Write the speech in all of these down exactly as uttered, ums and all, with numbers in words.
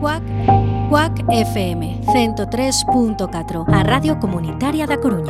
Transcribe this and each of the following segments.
Cuac, Cuac F M ciento tres punto catro, a Radio Comunitaria da Coruña.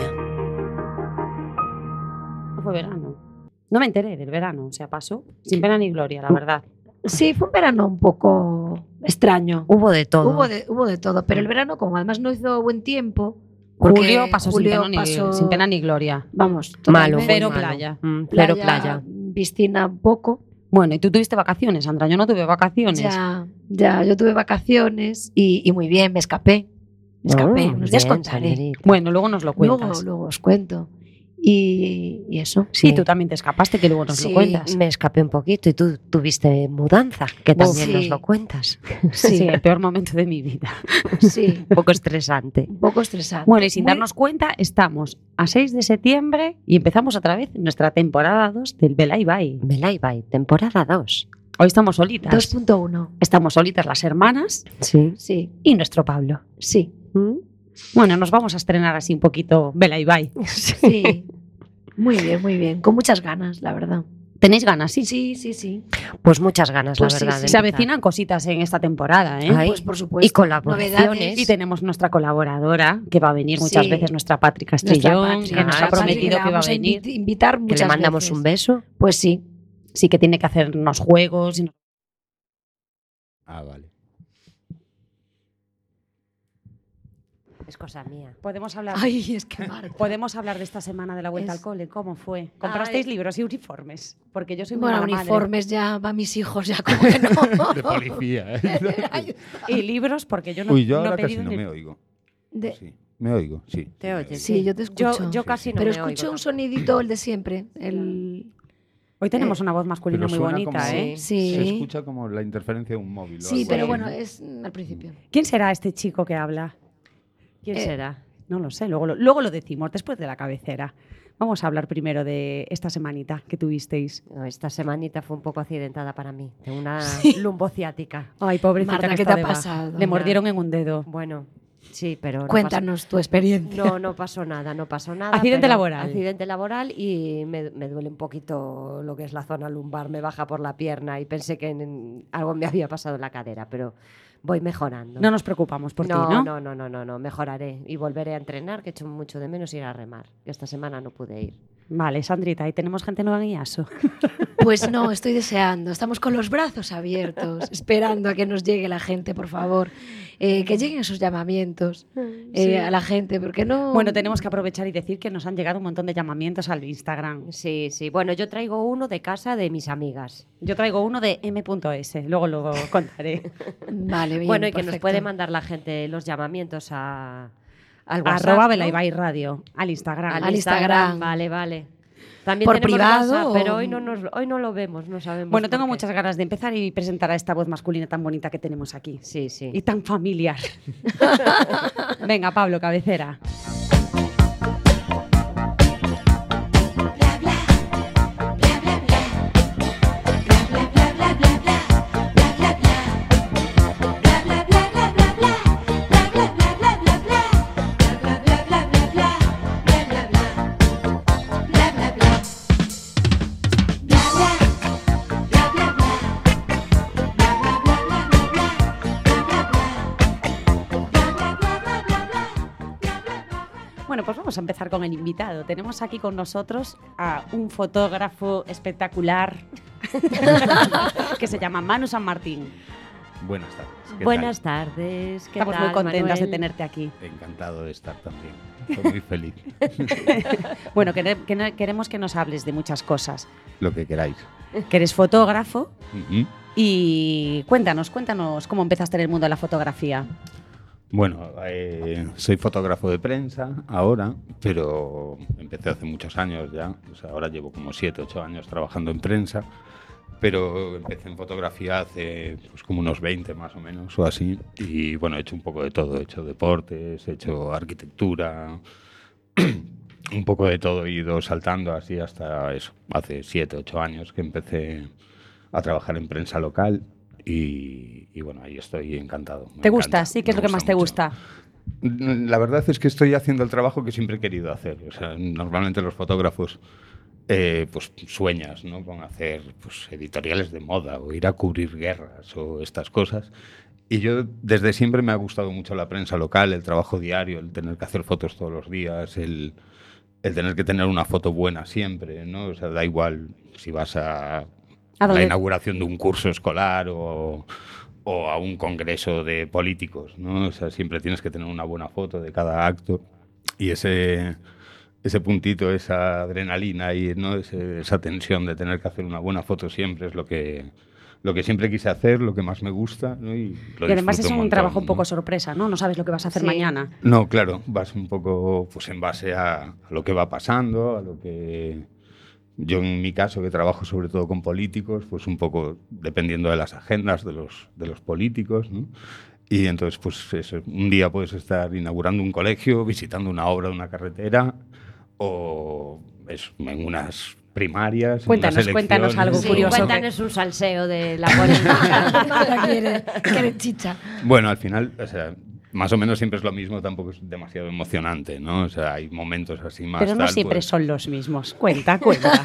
Fue verano. No me enteré del verano, o sea, pasó sin pena ni gloria, la verdad. Sí, fue un verano un poco extraño. Hubo de todo. Hubo de, hubo de todo, pero el verano, como además no hizo buen tiempo, Julio pasó, Julio sin, pena pasó ni, sin pena ni gloria. Vamos, Malo, totalmente. Cero malo. playa. Mm, cero playa. Piscina un poco. Bueno, y tú tuviste vacaciones, Sandra. Yo no tuve vacaciones. Ya, ya, yo tuve vacaciones y, y muy bien, me escapé. Me escapé, Oh, unos días bien, contaré. Sandrita. Bueno, luego nos lo Luego, cuentas. luego os cuento. Y, y eso. Sí, tú también te escapaste, que luego nos Sí, lo cuentas. Me escapé un poquito y tú tuviste mudanza, que también Sí. nos lo cuentas. Sí, Sí, el peor momento de mi vida. sí, Un poco estresante. un poco estresante. Bueno, y sin Muy- darnos cuenta, estamos a seis de septiembre y empezamos otra vez nuestra temporada dos del Belay Bay. Belay Bay, temporada dos. Hoy estamos solitas. dos punto uno. Estamos solitas las hermanas Sí. Sí, y nuestro Pablo. sí, Bueno, nos vamos a estrenar así un poquito Belay Bay. sí. Muy bien, muy bien. Con muchas ganas, la verdad. ¿Tenéis ganas? Sí. Sí, sí, sí. Pues muchas ganas, Pues la sí, verdad. sí. de Se empezar. avecinan cositas en esta temporada, ¿eh? Ay, Pues por supuesto. y colaboraciones. Novedades. Y tenemos nuestra colaboradora, que va a venir muchas Sí. veces, nuestra Patri Nuestra Castrillón, Patri, que nos nuestra ha Patri, prometido le que va a vamos venir. invi- invitar Que muchas le mandamos veces. un beso. Pues sí. Sí, que tiene que hacernos juegos. y- Ah, vale. Es cosa mía. Podemos hablar. Ay, es que Marta. Podemos hablar de esta semana de la vuelta Es- al cole. ¿Cómo fue? ¿Comprasteis Ay. libros y uniformes? Porque yo soy muy Bueno, mala madre. uniformes ya, va mis hijos ya como que no. De policía, ¿eh? Ay, Y libros, porque yo no, Uy, yo no he ahora casi pedido no ni- me oigo. de- Sí, me oigo, sí. Te oyes. Sí, yo te escucho. Yo, yo casi no Pero me escucho oigo un sonidito, el de siempre. El... Hoy tenemos Eh, una voz masculina Pero muy suena bonita, como- ¿eh? Sí. Se escucha como la interferencia de un móvil. o Sí, algo pero así, bueno, ¿no? es mm, al principio. ¿Quién será este chico que habla? ¿Quién Eh, será? No lo sé, luego lo, luego lo decimos, después de la cabecera. Vamos a hablar primero de esta semanita que tuvisteis. No, esta semanita fue un poco accidentada para mí. Tengo una lumbociática. Ay, pobrecita, Marta, que ¿qué está te ha de baja. pasado? Le mordieron en un dedo. Bueno, sí, pero no Cuéntanos tu experiencia. pasó- No, no pasó nada, no pasó nada. Accidente pero- laboral. Accidente laboral y me, me duele un poquito lo que es la zona lumbar, me baja por la pierna y pensé que en- algo me había pasado en la cadera, pero voy mejorando. No nos preocupamos por no, ti, ¿no? no, no, no, no, no, mejoraré y volveré a entrenar, que echo mucho de menos ir a remar, que esta semana no pude ir. Vale, Sandrita, ahí tenemos gente nueva en IASO. Pues no, estoy deseando. Estamos con los brazos abiertos, esperando a que nos llegue la gente, por favor. Eh, que lleguen esos llamamientos eh, a la gente, porque no. Bueno, tenemos que aprovechar y decir que nos han llegado un montón de llamamientos al Instagram. Sí, sí. Bueno, yo traigo uno de casa de mis amigas. Yo traigo uno de eme punto ese, luego lo contaré. Vale, bien. Bueno, y que nos perfecto. puede mandar la gente los llamamientos a, al WhatsApp, Arroba ¿no? Belaibai Radio, al Instagram. Al Instagram. Vale, vale. También ¿Por tenemos privado WhatsApp, o- pero hoy no, nos, hoy no lo vemos, no sabemos. Bueno, por tengo qué. muchas ganas de empezar y presentar a esta voz masculina tan bonita que tenemos aquí. Sí, sí. Y tan familiar. Venga, Pablo, cabecera. Bueno, pues vamos a empezar con el invitado. Tenemos aquí con nosotros a un fotógrafo espectacular que se llama Manu San Martín. Buenas tardes. ¿qué Buenas tardes. ¿Qué Estamos tal, muy contentas de Manuel? tenerte aquí. tal? Encantado de estar también. Estoy muy feliz. Bueno, quere- que- queremos que nos hables de muchas cosas. Lo que queráis. Que eres fotógrafo Ujú. y cuéntanos, cuéntanos cómo empezaste en el mundo de la fotografía. Bueno, eh, soy fotógrafo de prensa ahora, pero empecé hace muchos años ya. O sea, ahora llevo como siete, ocho años trabajando en prensa, pero empecé en fotografía hace pues, como unos veinte más o menos o así. Y bueno, he hecho un poco de todo. He hecho deportes, he hecho arquitectura, un poco de todo. He ido saltando así hasta eso. Hace siete, ocho años que empecé a trabajar en prensa local. Y, y bueno, ahí estoy encantado. Me ¿Te gusta? encanta, Sí, ¿qué es me lo que más te mucho. gusta? La verdad es que estoy haciendo el trabajo que siempre he querido hacer. O sea, normalmente los fotógrafos eh, pues sueñas, ¿no?, con hacer pues, editoriales de moda o ir a cubrir guerras o estas cosas. Y yo desde siempre me ha gustado mucho la prensa local, el trabajo diario, el tener que hacer fotos todos los días, el, el tener que tener una foto buena siempre, ¿no? O sea, da igual si vas a, ¿A la inauguración de un curso escolar o, o a un congreso de políticos, ¿no? O sea, siempre tienes que tener una buena foto de cada acto. Y ese, ese puntito, esa adrenalina y, ¿no?, ese, esa tensión de tener que hacer una buena foto siempre es lo que, lo que siempre quise hacer, lo que más me gusta, ¿no? Y, lo y además es un, un montón, trabajo un ¿no? poco sorpresa, ¿no? No sabes lo que vas a hacer Sí. mañana. No, claro, vas un poco pues en base a, a lo que va pasando, a lo que... Yo en mi caso, que trabajo sobre todo con políticos, pues un poco dependiendo de las agendas de los, de los políticos, ¿no? Y entonces, pues eso, un día puedes estar inaugurando un colegio, visitando una obra de una carretera, o eso, en unas primarias, Cuéntanos, en unas cuéntanos elecciones. algo Sí, curioso. cuéntanos un salseo de la política. quiere, quiere chicha. Bueno, al final, o sea, más o menos siempre es lo mismo, tampoco es demasiado emocionante, ¿no? O sea, hay momentos así más... Pero no tal, siempre pues... son los mismos. Cuenta, cuenta.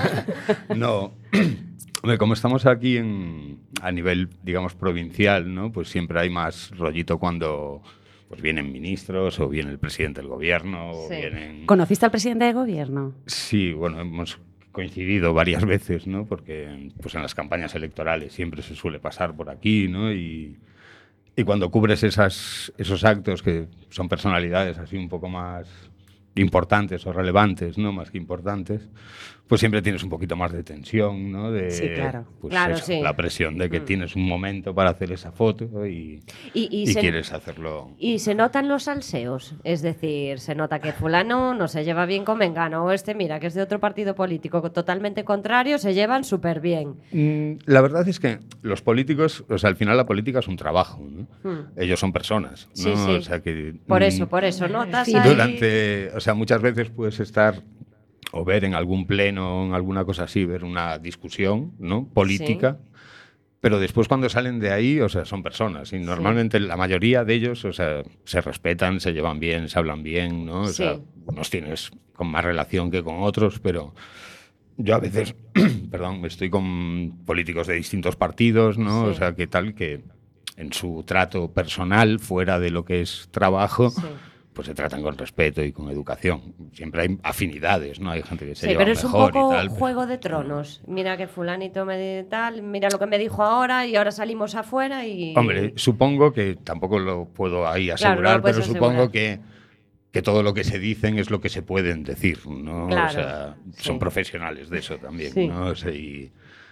No, hombre, como estamos aquí en, a nivel, digamos, provincial, ¿no? Pues siempre hay más rollito cuando pues vienen ministros o viene el presidente del gobierno o Sí. vienen... ¿Conociste al presidente de gobierno? Sí, bueno, hemos coincidido varias veces, ¿no? Porque pues en las campañas electorales siempre se suele pasar por aquí, ¿no? Y, y cuando cubres esas, esos actos que son personalidades así un poco más importantes o relevantes, ¿no?, más que importantes, pues siempre tienes un poquito más de tensión, ¿no? De, Sí, claro. Pues Claro, eso, sí. la presión de que Mm. tienes un momento para hacer esa foto y, Y, y y se, quieres hacerlo. y se notan los salseos, es decir, se nota que fulano no se lleva bien con Mengano, o este, mira, que es de otro partido político totalmente contrario, se llevan súper bien. Mm, La verdad es que los políticos, o sea, al final la política es un trabajo, ¿no? Mm. Ellos son personas, ¿no? Sí, sí. O sea que Por mm, eso, por eso, notas Sí, ahí... durante, o sea, muchas veces puedes estar o ver en algún pleno, en alguna cosa así, ver una discusión, ¿no?, política, pero después cuando salen de ahí, o sea, son personas y normalmente la mayoría de ellos, o sea, se respetan, se llevan bien, se hablan bien, ¿no? O Sí. sea, unos tienes con más relación que con otros, pero yo a veces, perdón, estoy con políticos de distintos partidos, ¿no? Sí. O sea, que tal que en su trato personal, fuera de lo que es trabajo, Sí. pues se tratan con respeto y con educación. Siempre hay afinidades, ¿no? Hay gente que se Sí, lleva pero es un mejor poco y tal. pero- Juego de Tronos. Mira que fulanito me di- tal, mira lo que me dijo ahora y ahora salimos afuera y... Hombre, supongo que tampoco lo puedo ahí Claro, asegurar, no lo puedes pero supongo asegurar. que, que todo lo que se dicen es lo que se pueden decir, ¿no? Claro, o sea, sí. son profesionales de eso también, Sí. ¿no? O sea, y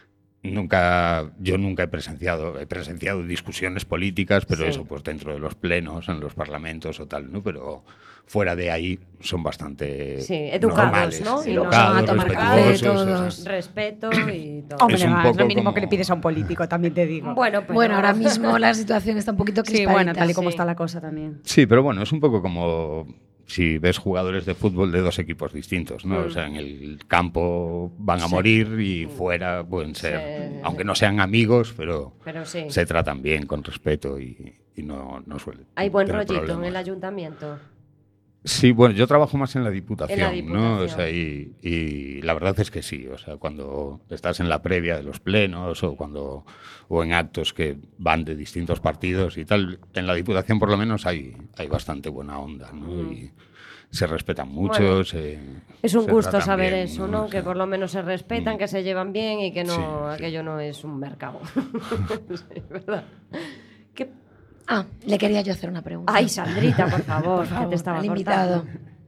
nunca, yo nunca he presenciado, he presenciado discusiones políticas, pero Sí. eso, pues dentro de los plenos, en los parlamentos o tal, ¿no? Pero fuera de ahí son bastante Sí, educados, normales, ¿no? Y no educados, van a tomar café respetuosos, todos. o sea, Respeto y todo. Hombre, Es un va, es poco lo mínimo como- que le pides a un político, también te digo. Bueno, pero... Bueno, ahora mismo la situación está un poquito sí, crispadita. bueno, tal y como sí. está la cosa también. Sí, pero bueno, es un poco como si ves jugadores de fútbol de dos equipos distintos, ¿no? Mm. O sea, en el campo van a Sí. morir y fuera pueden ser, Sí. aunque no sean amigos, pero Pero sí. se tratan bien, con respeto y, y no, no suelen Hay buen tener rollito en problemas. el ayuntamiento. Sí, bueno, yo trabajo más en la diputación, En la ¿no? O Diputación. sea, y, y la verdad es que sí, o sea, cuando estás en la previa de los plenos o cuando o en actos que van de distintos partidos y tal, en la diputación por lo menos hay, hay bastante buena onda, ¿no? Mm. Y se respetan mucho, Bueno, se Es un se gusto tratan saber bien, eso, ¿no? ¿no? O sea, Que por lo menos se respetan, mm. que se llevan bien y que no Sí, sí. aquello no es un mercado. Sí, ¿verdad? ¿Qué... Ah, le quería yo hacer una pregunta. Ay, Sandrita, por favor, Por que favor, te estaba al cortando. invitado.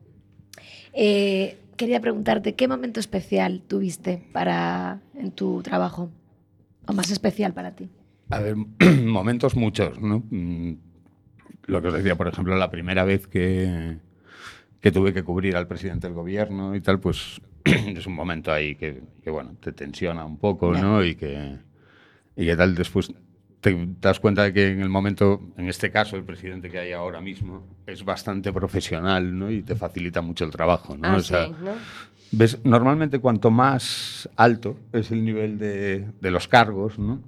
Eh, quería preguntarte, ¿qué momento especial tuviste para, en tu trabajo? ¿O más especial para ti? A ver, momentos muchos, ¿no? Mm, Lo que os decía, por ejemplo, la primera vez que, que tuve que cubrir al presidente del gobierno y tal, pues es un momento ahí que, que, bueno, te tensiona un poco, ¿no? Y que, y que tal, después te das cuenta de que en el momento, en este caso, el presidente que hay ahora mismo es bastante profesional, ¿no? Y te facilita mucho el trabajo, ¿no? Ah, O sea, sí, ¿no? ves, normalmente cuanto más alto es el nivel de, de los cargos, ¿no?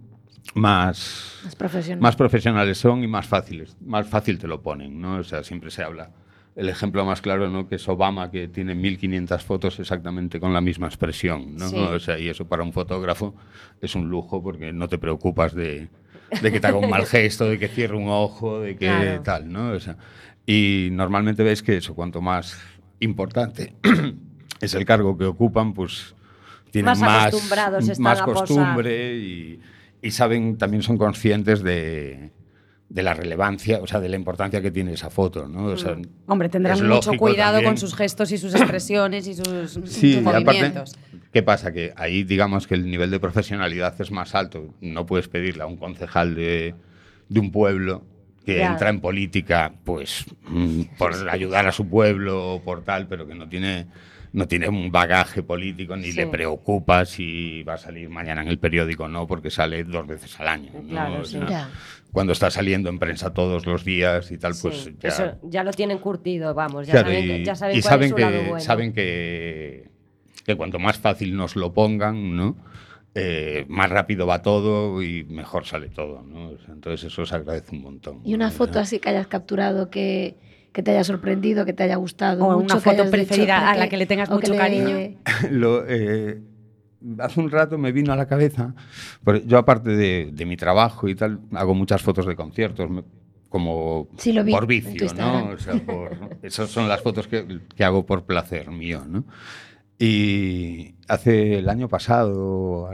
Más, Más profesional. más profesionales son y más fáciles, más fácil te lo ponen, ¿no? O sea, siempre se habla el ejemplo más claro, ¿no? Que es Obama, que tiene mil quinientas fotos exactamente con la misma expresión, ¿no? Sí. O sea, y eso para un fotógrafo es un lujo porque no te preocupas de, de que te haga un mal gesto, de que cierre un ojo, de que Claro. tal, ¿no? O sea, y normalmente ves que eso, cuanto más importante es el cargo que ocupan, pues tienen Más más, acostumbrados están más a posar. costumbre y, y saben, también son conscientes de, de la relevancia, o sea, de la importancia que tiene esa foto, ¿no? O sea, Hombre, tendrán es mucho lógico cuidado también. con sus gestos y sus expresiones y sus Sí, y movimientos. aparte, ¿qué pasa? Que ahí digamos que el nivel de profesionalidad es más alto. No puedes pedirle a un concejal de, de un pueblo que Ya. entra en política, pues, mm, por ayudar a su pueblo o por tal, pero que no tiene, no tiene un bagaje político, ni Sí. le preocupa si va a salir mañana en el periódico o no, porque sale dos veces al año, ¿no? Claro, O sí. sea, Ya. cuando está saliendo en prensa todos los días y tal, pues Sí, ya... Eso ya lo tienen curtido, vamos, ya Claro, saben, y, que- ya saben y cuál saben es su que, lado bueno. saben que, que cuanto más fácil nos lo pongan, ¿no? Eh, más rápido va todo y mejor sale todo, ¿no? O sea, entonces eso se agradece un montón. Y una ¿no? foto así que hayas capturado que, que te haya sorprendido, que te haya gustado O mucho, una que foto hayas dicho, preferida "¿Para a la qué?", que le tengas o que mucho le- cariño. Lo, eh, hace un rato me vino a la cabeza, porque yo aparte de, de mi trabajo y tal, hago muchas fotos de conciertos, me- como Sí, lo vi por en tu vicio, Instagram. ¿no? O sea, por, esas son las fotos que, que hago por placer mío, ¿no? Y hace el año pasado,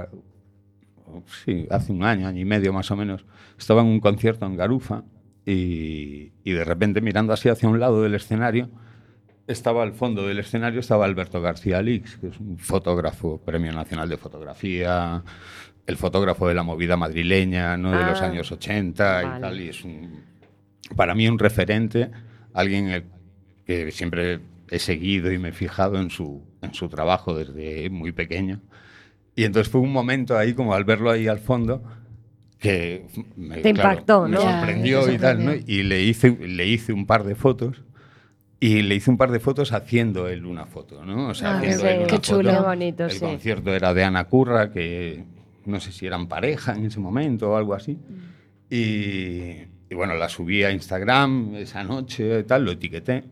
sí, hace un año, año y medio más o menos, estaba en un concierto en Garufa y, y de repente mirando así hacia un lado del escenario, estaba al fondo del escenario, estaba Alberto García Lix, que es un fotógrafo, Premio Nacional de Fotografía, el fotógrafo de la movida madrileña, ¿no? De los Ah, años ochenta vale. y tal, y es un, para mí un referente, alguien el que siempre he seguido y me he fijado en su, en su trabajo desde muy pequeño. Y entonces fue un momento ahí, como al verlo ahí al fondo, que me, Te claro, impactó, me ¿no? sorprendió Ya, y te tal, ¿no? sorprendió. Y le hice, le hice un par de fotos. Y le hice un par de fotos haciendo él una foto, ¿no? O sea, Ah, haciendo qué- él una qué foto. chulo. Qué bonito, El sí. concierto era de Ana Curra, que no sé si eran pareja en ese momento o algo así. Y, y bueno, la subí a Instagram esa noche y tal, lo etiqueté.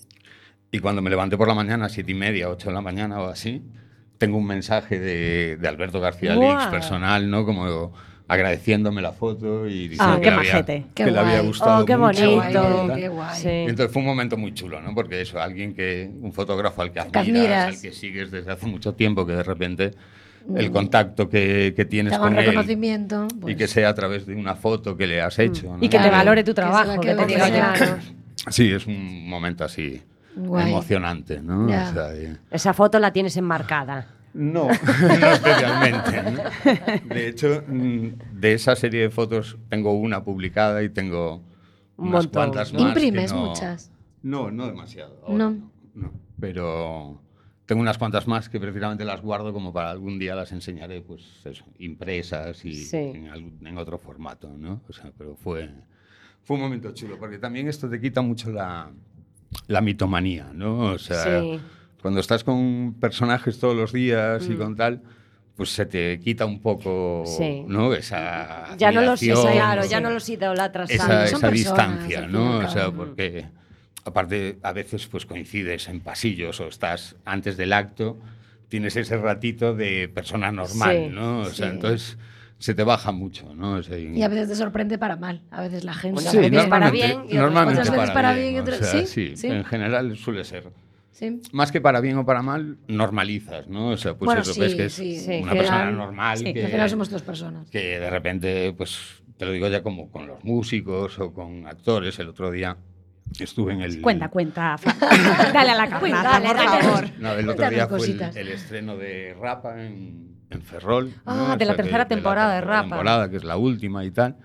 Y cuando me levanté por la mañana, siete y media, ocho de la mañana o así, tengo un mensaje de, de Alberto García ¡Guau! Lix, personal, ¿no? Como agradeciéndome la foto y diciendo Ah, que, qué le había, majete. Qué que le había guay. gustado Oh, qué mucho. bonito. y Qué tal. guay, qué guay. Sí. Y entonces fue un momento muy chulo, ¿no? Porque eso, alguien que, un fotógrafo al que admiras, admiras. al que sigues desde hace mucho tiempo, que de repente el contacto que, que tienes Te haga un con él reconocimiento. y Pues, que sea a través de una foto que le has hecho. ¿no? Y que te Claro. valore tu Que se la trabajo, que quede te diga, hombre, oye, claro. Sí, es un momento así Guay. emocionante, ¿no? Ya. O sea, eh, Esa foto la tienes enmarcada. no, no especialmente. ¿no? De hecho, mm, de esa serie de fotos tengo una publicada y tengo Un unas montón, cuantas ¿no? más. ¿Imprimes que no- muchas? No, no demasiado. ahora No. no, no. Pero tengo unas cuantas más que precisamente las guardo como para algún día las enseñaré, pues eso, impresas y Sí. en, algún- en otro formato, ¿no? O sea, pero fue, fue un momento chulo, porque también esto te quita mucho la, la mitomanía, ¿no? O sea, Sí. cuando estás con personajes todos los días y Mm. con tal, pues se te quita un poco, Sí. ¿no? Esa Ya no los, admiración, claro, o ya no los idolatras esa, tanto. Son esa personas, distancia, al fin y ¿no? al O sea, cabo. porque aparte a veces pues coincides en pasillos o estás antes del acto, tienes ese ratito de persona normal, Sí, ¿no? O sea, sí. entonces se te baja mucho, ¿no? O sea, y- Y a veces te sorprende para mal. A veces la gente. Unas sí, veces para normalmente, bien y otras normalmente Otras veces para bien y o otras- sea, sí, sí, sí. en general suele ser. Sí. Más que para bien o para mal, normalizas, ¿no? O sea, pues Bueno, eso, sí, ves que es sí, sí, una que persona al- normal sí, que, Al final somos dos personas. que de repente, pues te lo digo ya como con los músicos o con actores. El otro día estuve en el... Cuenta, cuenta. Fa- Dale a la carnaza, Dale, por dale. favor. No, el otro Cuéntanos día fue el, cositas. el estreno de Rapa en, en Ferrol. Ah, ¿no? de la que- tercera temporada de tercera Rapa. temporada, que es la última y tal.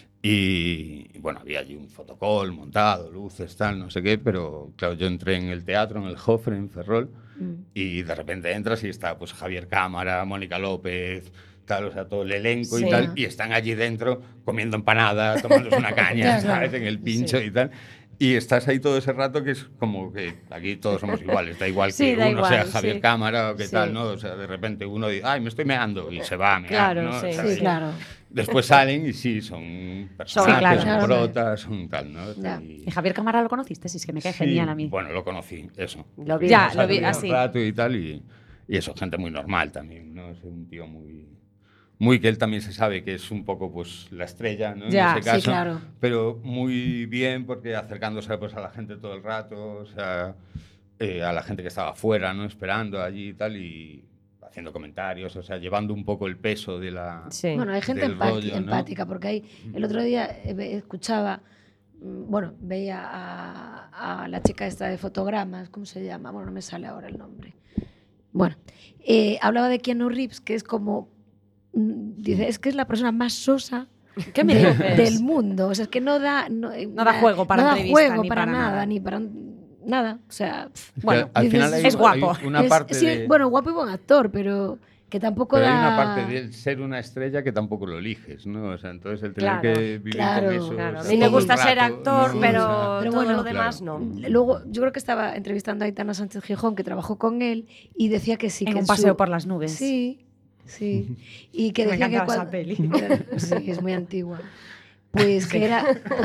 Y, y bueno, había allí un fotocall montado, luces, tal, no sé qué, pero claro, yo entré en el teatro, en el Jofre, en Ferrol, Mm. y de repente entras y está pues Javier Cámara, Mónica López, tal, o sea, todo el elenco Sí. y tal, y están allí dentro comiendo empanada, tomándose una caña, Claro. ¿sabes? En el pincho Sí. y tal. Y estás ahí todo ese rato que es como que aquí todos somos iguales, da igual Sí, que da uno igual, sea Javier sí. Cámara o qué Sí. tal, ¿no? O sea, de repente uno dice, ay, me estoy meando y se va a mear, Claro, ¿no? sí, O sea, Sí, claro. Después salen y sí, son personajes, claro. son Claro. protas, son tal, ¿no? Ya. Y- ¿Y Javier Cámara lo conociste? Sí, es que me cae Sí, genial a mí. Bueno, lo conocí, eso. Lo vi. Ya, Estuvimos lo vi hablando así. un rato y tal, y, y eso, gente muy normal también, ¿no? Es un tío muy... Muy que él también se sabe que es un poco pues la estrella, ¿no? Ya, en ese sí, caso, claro. pero muy bien porque acercándose pues a la gente todo el rato, o sea, eh, a la gente que estaba afuera, ¿no? Esperando allí y tal, y haciendo comentarios, o sea, llevando un poco el peso de la... Sí. Bueno, hay gente del empati- rollo, ¿no? empática, porque hay, el otro día eh, ve- escuchaba, mm, bueno, veía a, a la chica esta de fotogramas, ¿cómo se llama? Bueno, no me sale ahora el nombre. Bueno, eh, hablaba de Keanu Reeves, que es como, mm, dice, es que es la persona más sosa ¿Qué me de- dices? del mundo, o sea, es que no da, no, eh, No da juego para no da entrevista, juego ni para, para nada, nada. ni para nada, o sea, pff, Es que Bueno, al dices, final hay, es un- hay guapo. una es- parte sí, de... bueno, guapo y buen actor, pero que tampoco Pero hay da... una parte de ser una estrella que tampoco lo eliges, ¿no? O sea, entonces el tener Claro, que vivir claro, con eso... Claro, a o sea, mí me todo el gusta ser rato, actor, ¿no? pero, O sea, Pero todo bueno, lo demás claro. no. Luego, yo creo que estaba entrevistando a Aitana Sánchez Gijón, que trabajó con él, y decía que sí. En que un su- paseo por las nubes. Sí, sí. Y que Me decía que encantaba esa cuando- peli. Sí, es muy antigua. Pues que era...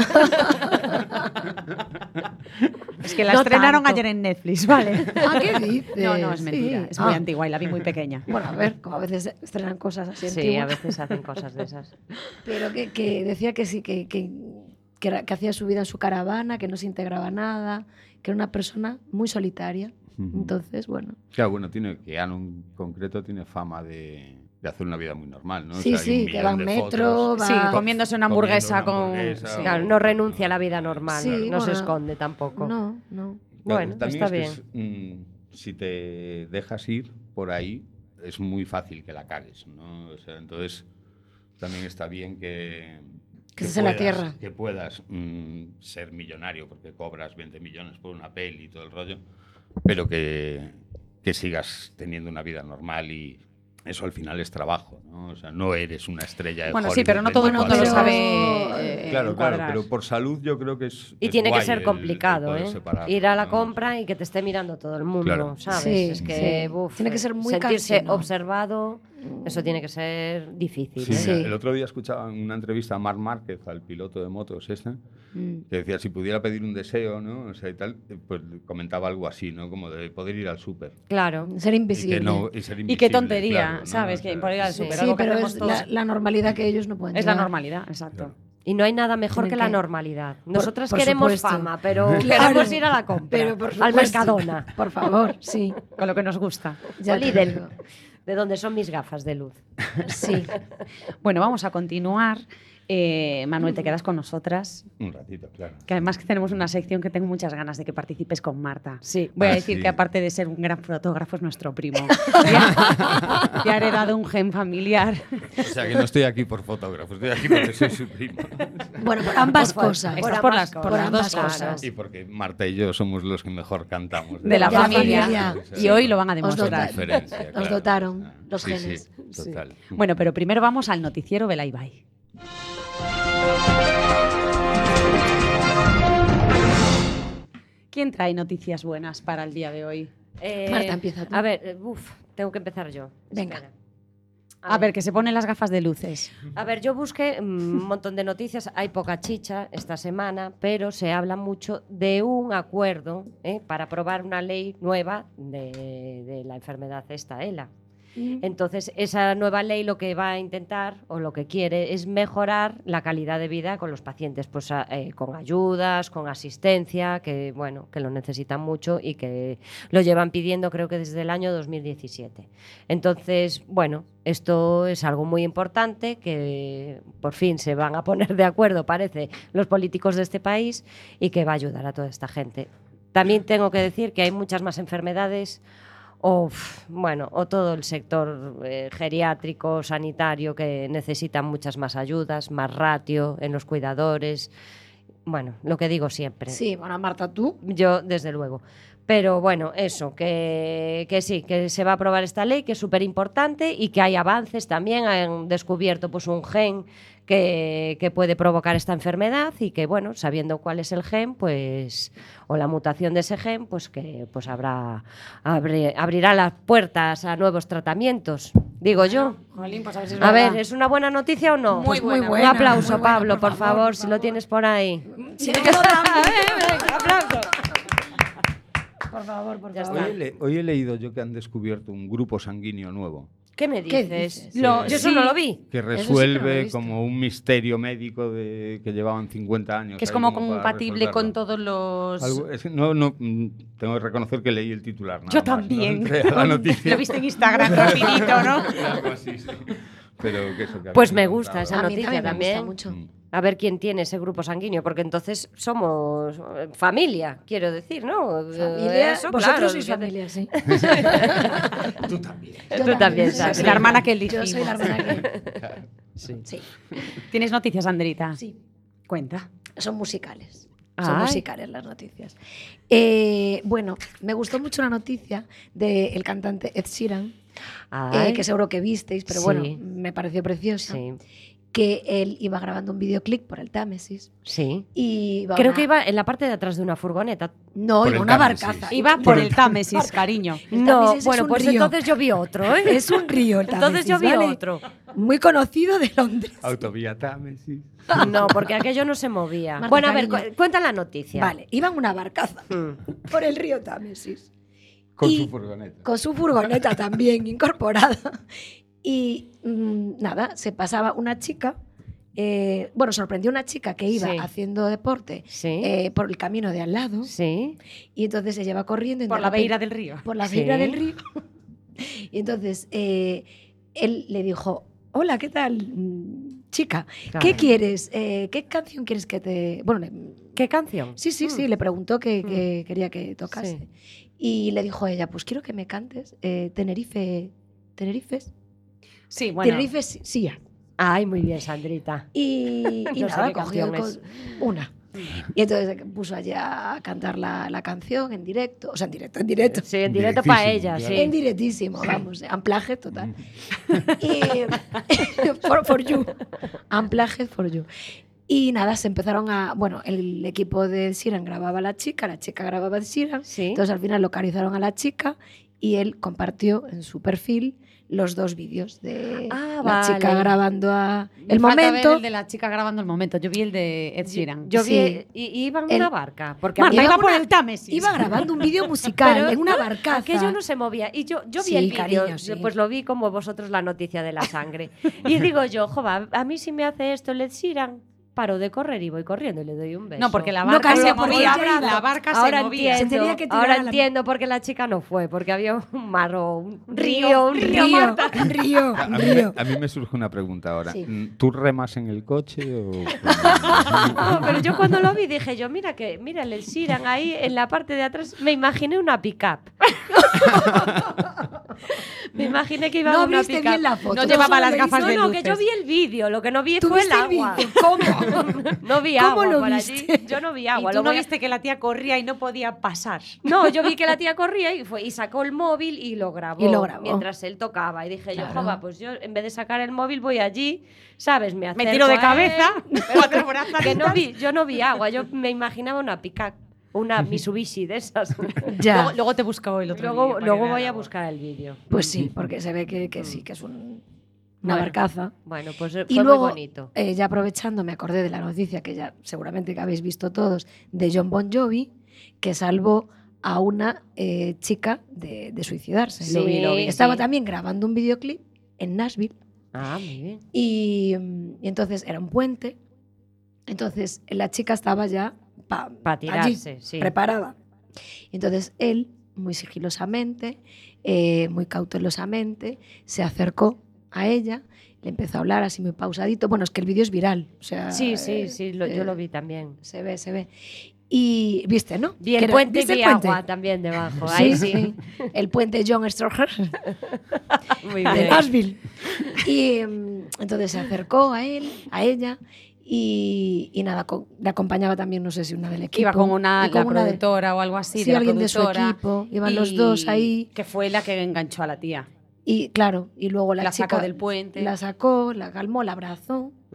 Es que la No estrenaron tanto. ayer en Netflix, ¿vale? Ah, ¿qué dices? No, no, es mentira. Sí. Es muy Ah. antigua y la vi muy pequeña. Bueno, a ver, como a veces estrenan cosas así Sí, antiguas. a veces hacen cosas de esas. Pero que, que decía que sí, que, que, que, era- que hacía su vida en su caravana, que no se integraba nada, que era una persona muy solitaria. Ujú. Entonces, bueno. Claro, bueno, tiene que Keanu en concreto tiene fama de, de hacer una vida muy normal, ¿no? Sí, hay un sí, que millón va en de metro, fotos. va- Sí, Ah. comiéndose una Comiendo hamburguesa una con... hamburguesa sí. o- Claro, no renuncia a la vida normal, Sí, no bueno. se esconde tampoco. No, no. Claro, Bueno, también está es que bien. es, mm, si te dejas ir por ahí, es muy fácil que la cagues, ¿no? O sea, entonces también está bien que... Que estés en la tierra. Que puedas mm, ser millonario porque cobras veinte millones por una peli y todo el rollo, pero que, que sigas teniendo una vida normal y eso al final es trabajo, ¿no? O sea, no eres una estrella de Bueno, sí, Hollywood pero no todo el mundo lo veinticuatro sabe horas. eh, Claro, encuadrar. claro, pero por salud yo creo que es Y es tiene que guay ser el- complicado, el poder ¿eh? separarlo, Ir a la ¿no? compra y que te esté mirando todo el mundo, Claro. ¿sabes? Sí, es que, sí. buf, Tiene que ser muy sentirse cansino. observado, eso tiene que ser difícil. Sí, ¿eh? Sí. mira, el otro día escuchaba en una entrevista a Marc Márquez, al piloto de motos este, Mm. que decía si pudiera pedir un deseo, ¿no? O sea, y tal, eh, pues comentaba algo así, ¿no? Como de poder ir al súper. Claro. Ser Y invisible. que no y ser Y qué invisible, tontería, claro, ¿no? ¿sabes? O Que sea, por ir al sí. súper, Sí, algo que pero hacemos es todos. la, la normalidad que ellos no pueden Es la llevar. normalidad, exacto. Claro. Y no hay nada mejor Tienen que la que- normalidad. Nosotras por queremos supuesto. fama, pero Claro. queremos ir a la compra, Pero por al supuesto. Mercadona, Por favor, sí. Con lo que nos gusta. Ya o te Lidl, digo. de donde son mis gafas de luz. Sí. Bueno, vamos a continuar. Eh, Manuel, te quedas con nosotras. Un ratito, claro. Que además que tenemos una sección que tengo muchas ganas de que participes con Marta. Sí. Voy a Ah, decir sí. que aparte de ser un gran fotógrafo es nuestro primo. Ya, ya ha heredado un gen familiar. O sea, que no estoy aquí por fotógrafo, estoy aquí porque soy su primo. Bueno, por ambas Por favor. cosas. Estás Por por ambas las, por cosas. las dos Por ambas cosas. Y porque Marta y yo somos los que mejor cantamos. De la De la familia. familia. Y hoy lo van a Os demostrar. dota- Diferencia, Nos claro. dotaron Ah, los sí, genes. Sí, total. Bueno, pero primero vamos al noticiero Belay Bay. ¿Quién trae noticias buenas para el día de hoy? Eh, Marta, empieza tú. A ver, eh, uf, tengo que empezar yo. Venga. Espera. A ver, que se ponen las gafas de luces. A ver, yo busqué mm, un montón de noticias, hay poca chicha esta semana, pero se habla mucho de un acuerdo ¿eh? para aprobar una ley nueva de, de la enfermedad esta ELA. Entonces, esa nueva ley lo que va a intentar o lo que quiere es mejorar la calidad de vida con los pacientes, pues a- eh, con ayudas, con asistencia, que bueno, que lo necesitan mucho y que lo llevan pidiendo creo que desde el año dos mil diecisiete. Entonces, bueno, esto es algo muy importante que por fin se van a poner de acuerdo, parece, los políticos de este país y que va a ayudar a toda esta gente. También tengo que decir que hay muchas más enfermedades o pf, bueno, o todo el sector eh, geriátrico, sanitario, que necesitan muchas más ayudas, más ratio en los cuidadores. Bueno, lo que digo siempre. Sí, bueno, Marta, tú. Yo, desde luego. Pero bueno, eso, que, que sí, que se va a aprobar esta ley, que es súper importante y que hay avances también. Han descubierto pues, un gen que, que puede provocar esta enfermedad y que, bueno, sabiendo cuál es el gen, pues, o la mutación de ese gen, pues que pues habrá abri, abrirá las puertas a nuevos tratamientos, digo yo. Jolín, pues a ver si es A verdad. ver, ¿es una buena noticia o no? Muy Pues muy buena. buena. Un aplauso, muy buena, Pablo, por, por favor, favor, si por lo favor. tienes por ahí. Sí, yo también. aplauso. Por favor, por Ya favor. Hoy he, le- hoy he leído yo que han descubierto un grupo sanguíneo nuevo ¿Qué me ¿Qué dices? dices? Lo- Yo eso sí. no lo vi. que sí que no lo he resuelve visto. como un misterio médico de que llevaban cincuenta años. Que es ahí como para compatible con resolverlo. todos los... Algo- es que no, no, mm, tengo que reconocer que leí el titular. Nada Yo más, también. no entré a la noticia. Lo viste en Instagram rapidito, ¿no? Algo así, sí. Pero que eso, que Pues habían me gusta esa encontrado. A mí noticia también me también. gusta mucho. Mm. A ver quién tiene ese grupo sanguíneo, porque entonces somos eh, familia, quiero decir, ¿no? Familia, Eh, eso, vosotros claro, sois que te- familia, sí. Tú también. Yo Tú también, sí, Sandra. sí. La hermana que Yo elegimos. soy la hermana que... Sí. Sí, ¿Tienes noticias, Anderita? sí. Cuenta. Son musicales. Son Ay. musicales las noticias. Eh, bueno, me gustó mucho una noticia del cantante Ed Sheeran, Ay, eh, que seguro que visteis, pero Sí. bueno, me pareció preciosa. sí, Que él iba grabando un videoclip por el Támesis sí. y iba Creo una- que iba en la parte de atrás de una furgoneta. No, Por iba el una Támesis. barcaza. Iba por el Támesis, cariño. El No, Támesis es bueno, un pues río. entonces yo vi otro, ¿eh? Es un río el Entonces Támesis, yo vi ¿vale? otro. Muy conocido de Londres. Autovía Támesis. No, porque aquello no se movía. Marta, Bueno, a ver, cariño. cu- cuenta la noticia. Vale, iba en una barcaza Mm. por el río Támesis. Con Y- su furgoneta. Con su furgoneta también incorporada. Y mm, nada, se pasaba una chica, eh, bueno, sorprendió una chica que iba Sí. haciendo deporte Sí. eh, por el camino de al lado Sí. y entonces ella va corriendo. y Por de la repente- beira del río. Por la Sí. beira del río. Y entonces eh, él le dijo, hola, ¿qué tal, mm, chica? Claro. ¿Qué quieres? Eh, ¿Qué canción quieres que te...? Bueno, le- ¿Qué canción? sí, sí, sí, Mm. le preguntó que, que quería que tocase. Sí. Y le dijo a ella, pues quiero que me cantes eh, Tenerife... ¿Tenerifes? Sí, bueno. Tenerife Sia. Ay, muy bien, Sandrita. Y, y No sé nada, qué cogió canción co- es. una. Y entonces puso allá a cantar la, la canción en directo, o sea, en directo, en directo. Sí, en directo para Directísimo, ella, claro. En sí. directísimo, vamos, amplaje total. Y, for, for you. Amplaje for you. Y nada, se empezaron a. Bueno, el equipo de Sheeran grababa a la chica, la chica grababa a Sheeran. Sí. Entonces al final localizaron a la chica y él compartió en su perfil los dos vídeos de Ah, la chica vale. grabando a Me el falta ver momento. el de la chica grabando el momento. Yo vi el de Ed Sheeran. Yo Sí. vi, y, y iba en El- una barca. Porque Marta, había iba iba por una- el Támesis. Iba grabando un vídeo musical Pero en una no, barcaza. Aquello no se movía. Y yo, yo vi Sí, el vídeo, cariño, sí. pues lo vi como vosotros la noticia de la sangre. Y digo yo, jova, a mí si me hace esto el Ed Sheeran, paro de correr y voy corriendo y le doy un beso. No, porque la No, barca cariño, se porque movía. ella iba. La barca ahora se movía. Se entiendo, tenía que tirar ahora a la- entiendo por qué la chica no fue, porque había un mar o un Río, río, un Un río. río, un río, A un mí, río. me, a mí me surge una pregunta ahora. Sí. Mm, ¿Tú remas en el coche o...? No, pero yo cuando lo vi dije yo, mira que mira el Sheeran ahí en la parte de atrás, me imaginé una pick-up. me imaginé que iba No en una viste pick-up. bien la foto. No llevaba las solo gafas No, de no, luces. que yo vi el vídeo, lo que no vi ¿Tú fue el viste el agua. vídeo? ¿Cómo? No vi ¿Cómo agua lo por viste? allí. Yo no vi Y agua. tú lo no voy a- viste que la tía corría y no podía pasar. No, yo vi que la tía corría y fue y sacó el móvil y lo grabó, Y lo grabó. mientras él tocaba. Y dije Claro. yo, jova, pues yo en vez de sacar el móvil voy allí, ¿sabes? Me, Me acerco tiro de a cabeza, él, cuatro brazos. que no vi, yo no vi agua, yo me imaginaba una pick-up, una Mitsubishi de esas. Ya. Luego, luego te busco el otro luego vídeo para luego que voy veas a la buscar el vídeo. Pues sí, porque se ve que, que sí, que es un- una Bueno. barcaza. Bueno, pues fue Y luego, muy bonito. eh, ya aprovechando, me acordé de la noticia que ya seguramente que habéis visto todos, de John Bon Jovi, que salvó a una eh, chica de, de suicidarse. Lo vi, lo vi, Estaba sí. también grabando un videoclip en Nashville Ah, muy bien. y, mm, y entonces era un puente. Entonces la chica estaba ya pa- Para allí, tirarse, sí. preparada. Entonces él, muy sigilosamente, eh, muy cautelosamente, se acercó a ella, le empezó a hablar así muy pausadito. Bueno, es que el vídeo es viral. O sea, Sí, sí, eh, sí, lo- eh, yo lo vi también. Se ve, se ve. Y viste, ¿no? Vi Que el era- puente y ¿viste vi el puente? agua también debajo. Sí, Ahí sí. sí. El puente John Stroher Muy de bien. Nashville. Y mm, entonces se acercó a él, a ella, y, y nada, co- le acompañaba también, no sé si una del equipo. Iba con una, y con la una de- productora o algo así. Sí, de la alguien de su productora, equipo, iban los y dos ahí. Que fue la que enganchó a la tía. Y claro, y luego la, La chica sacó del puente. la sacó, la calmó, la abrazó.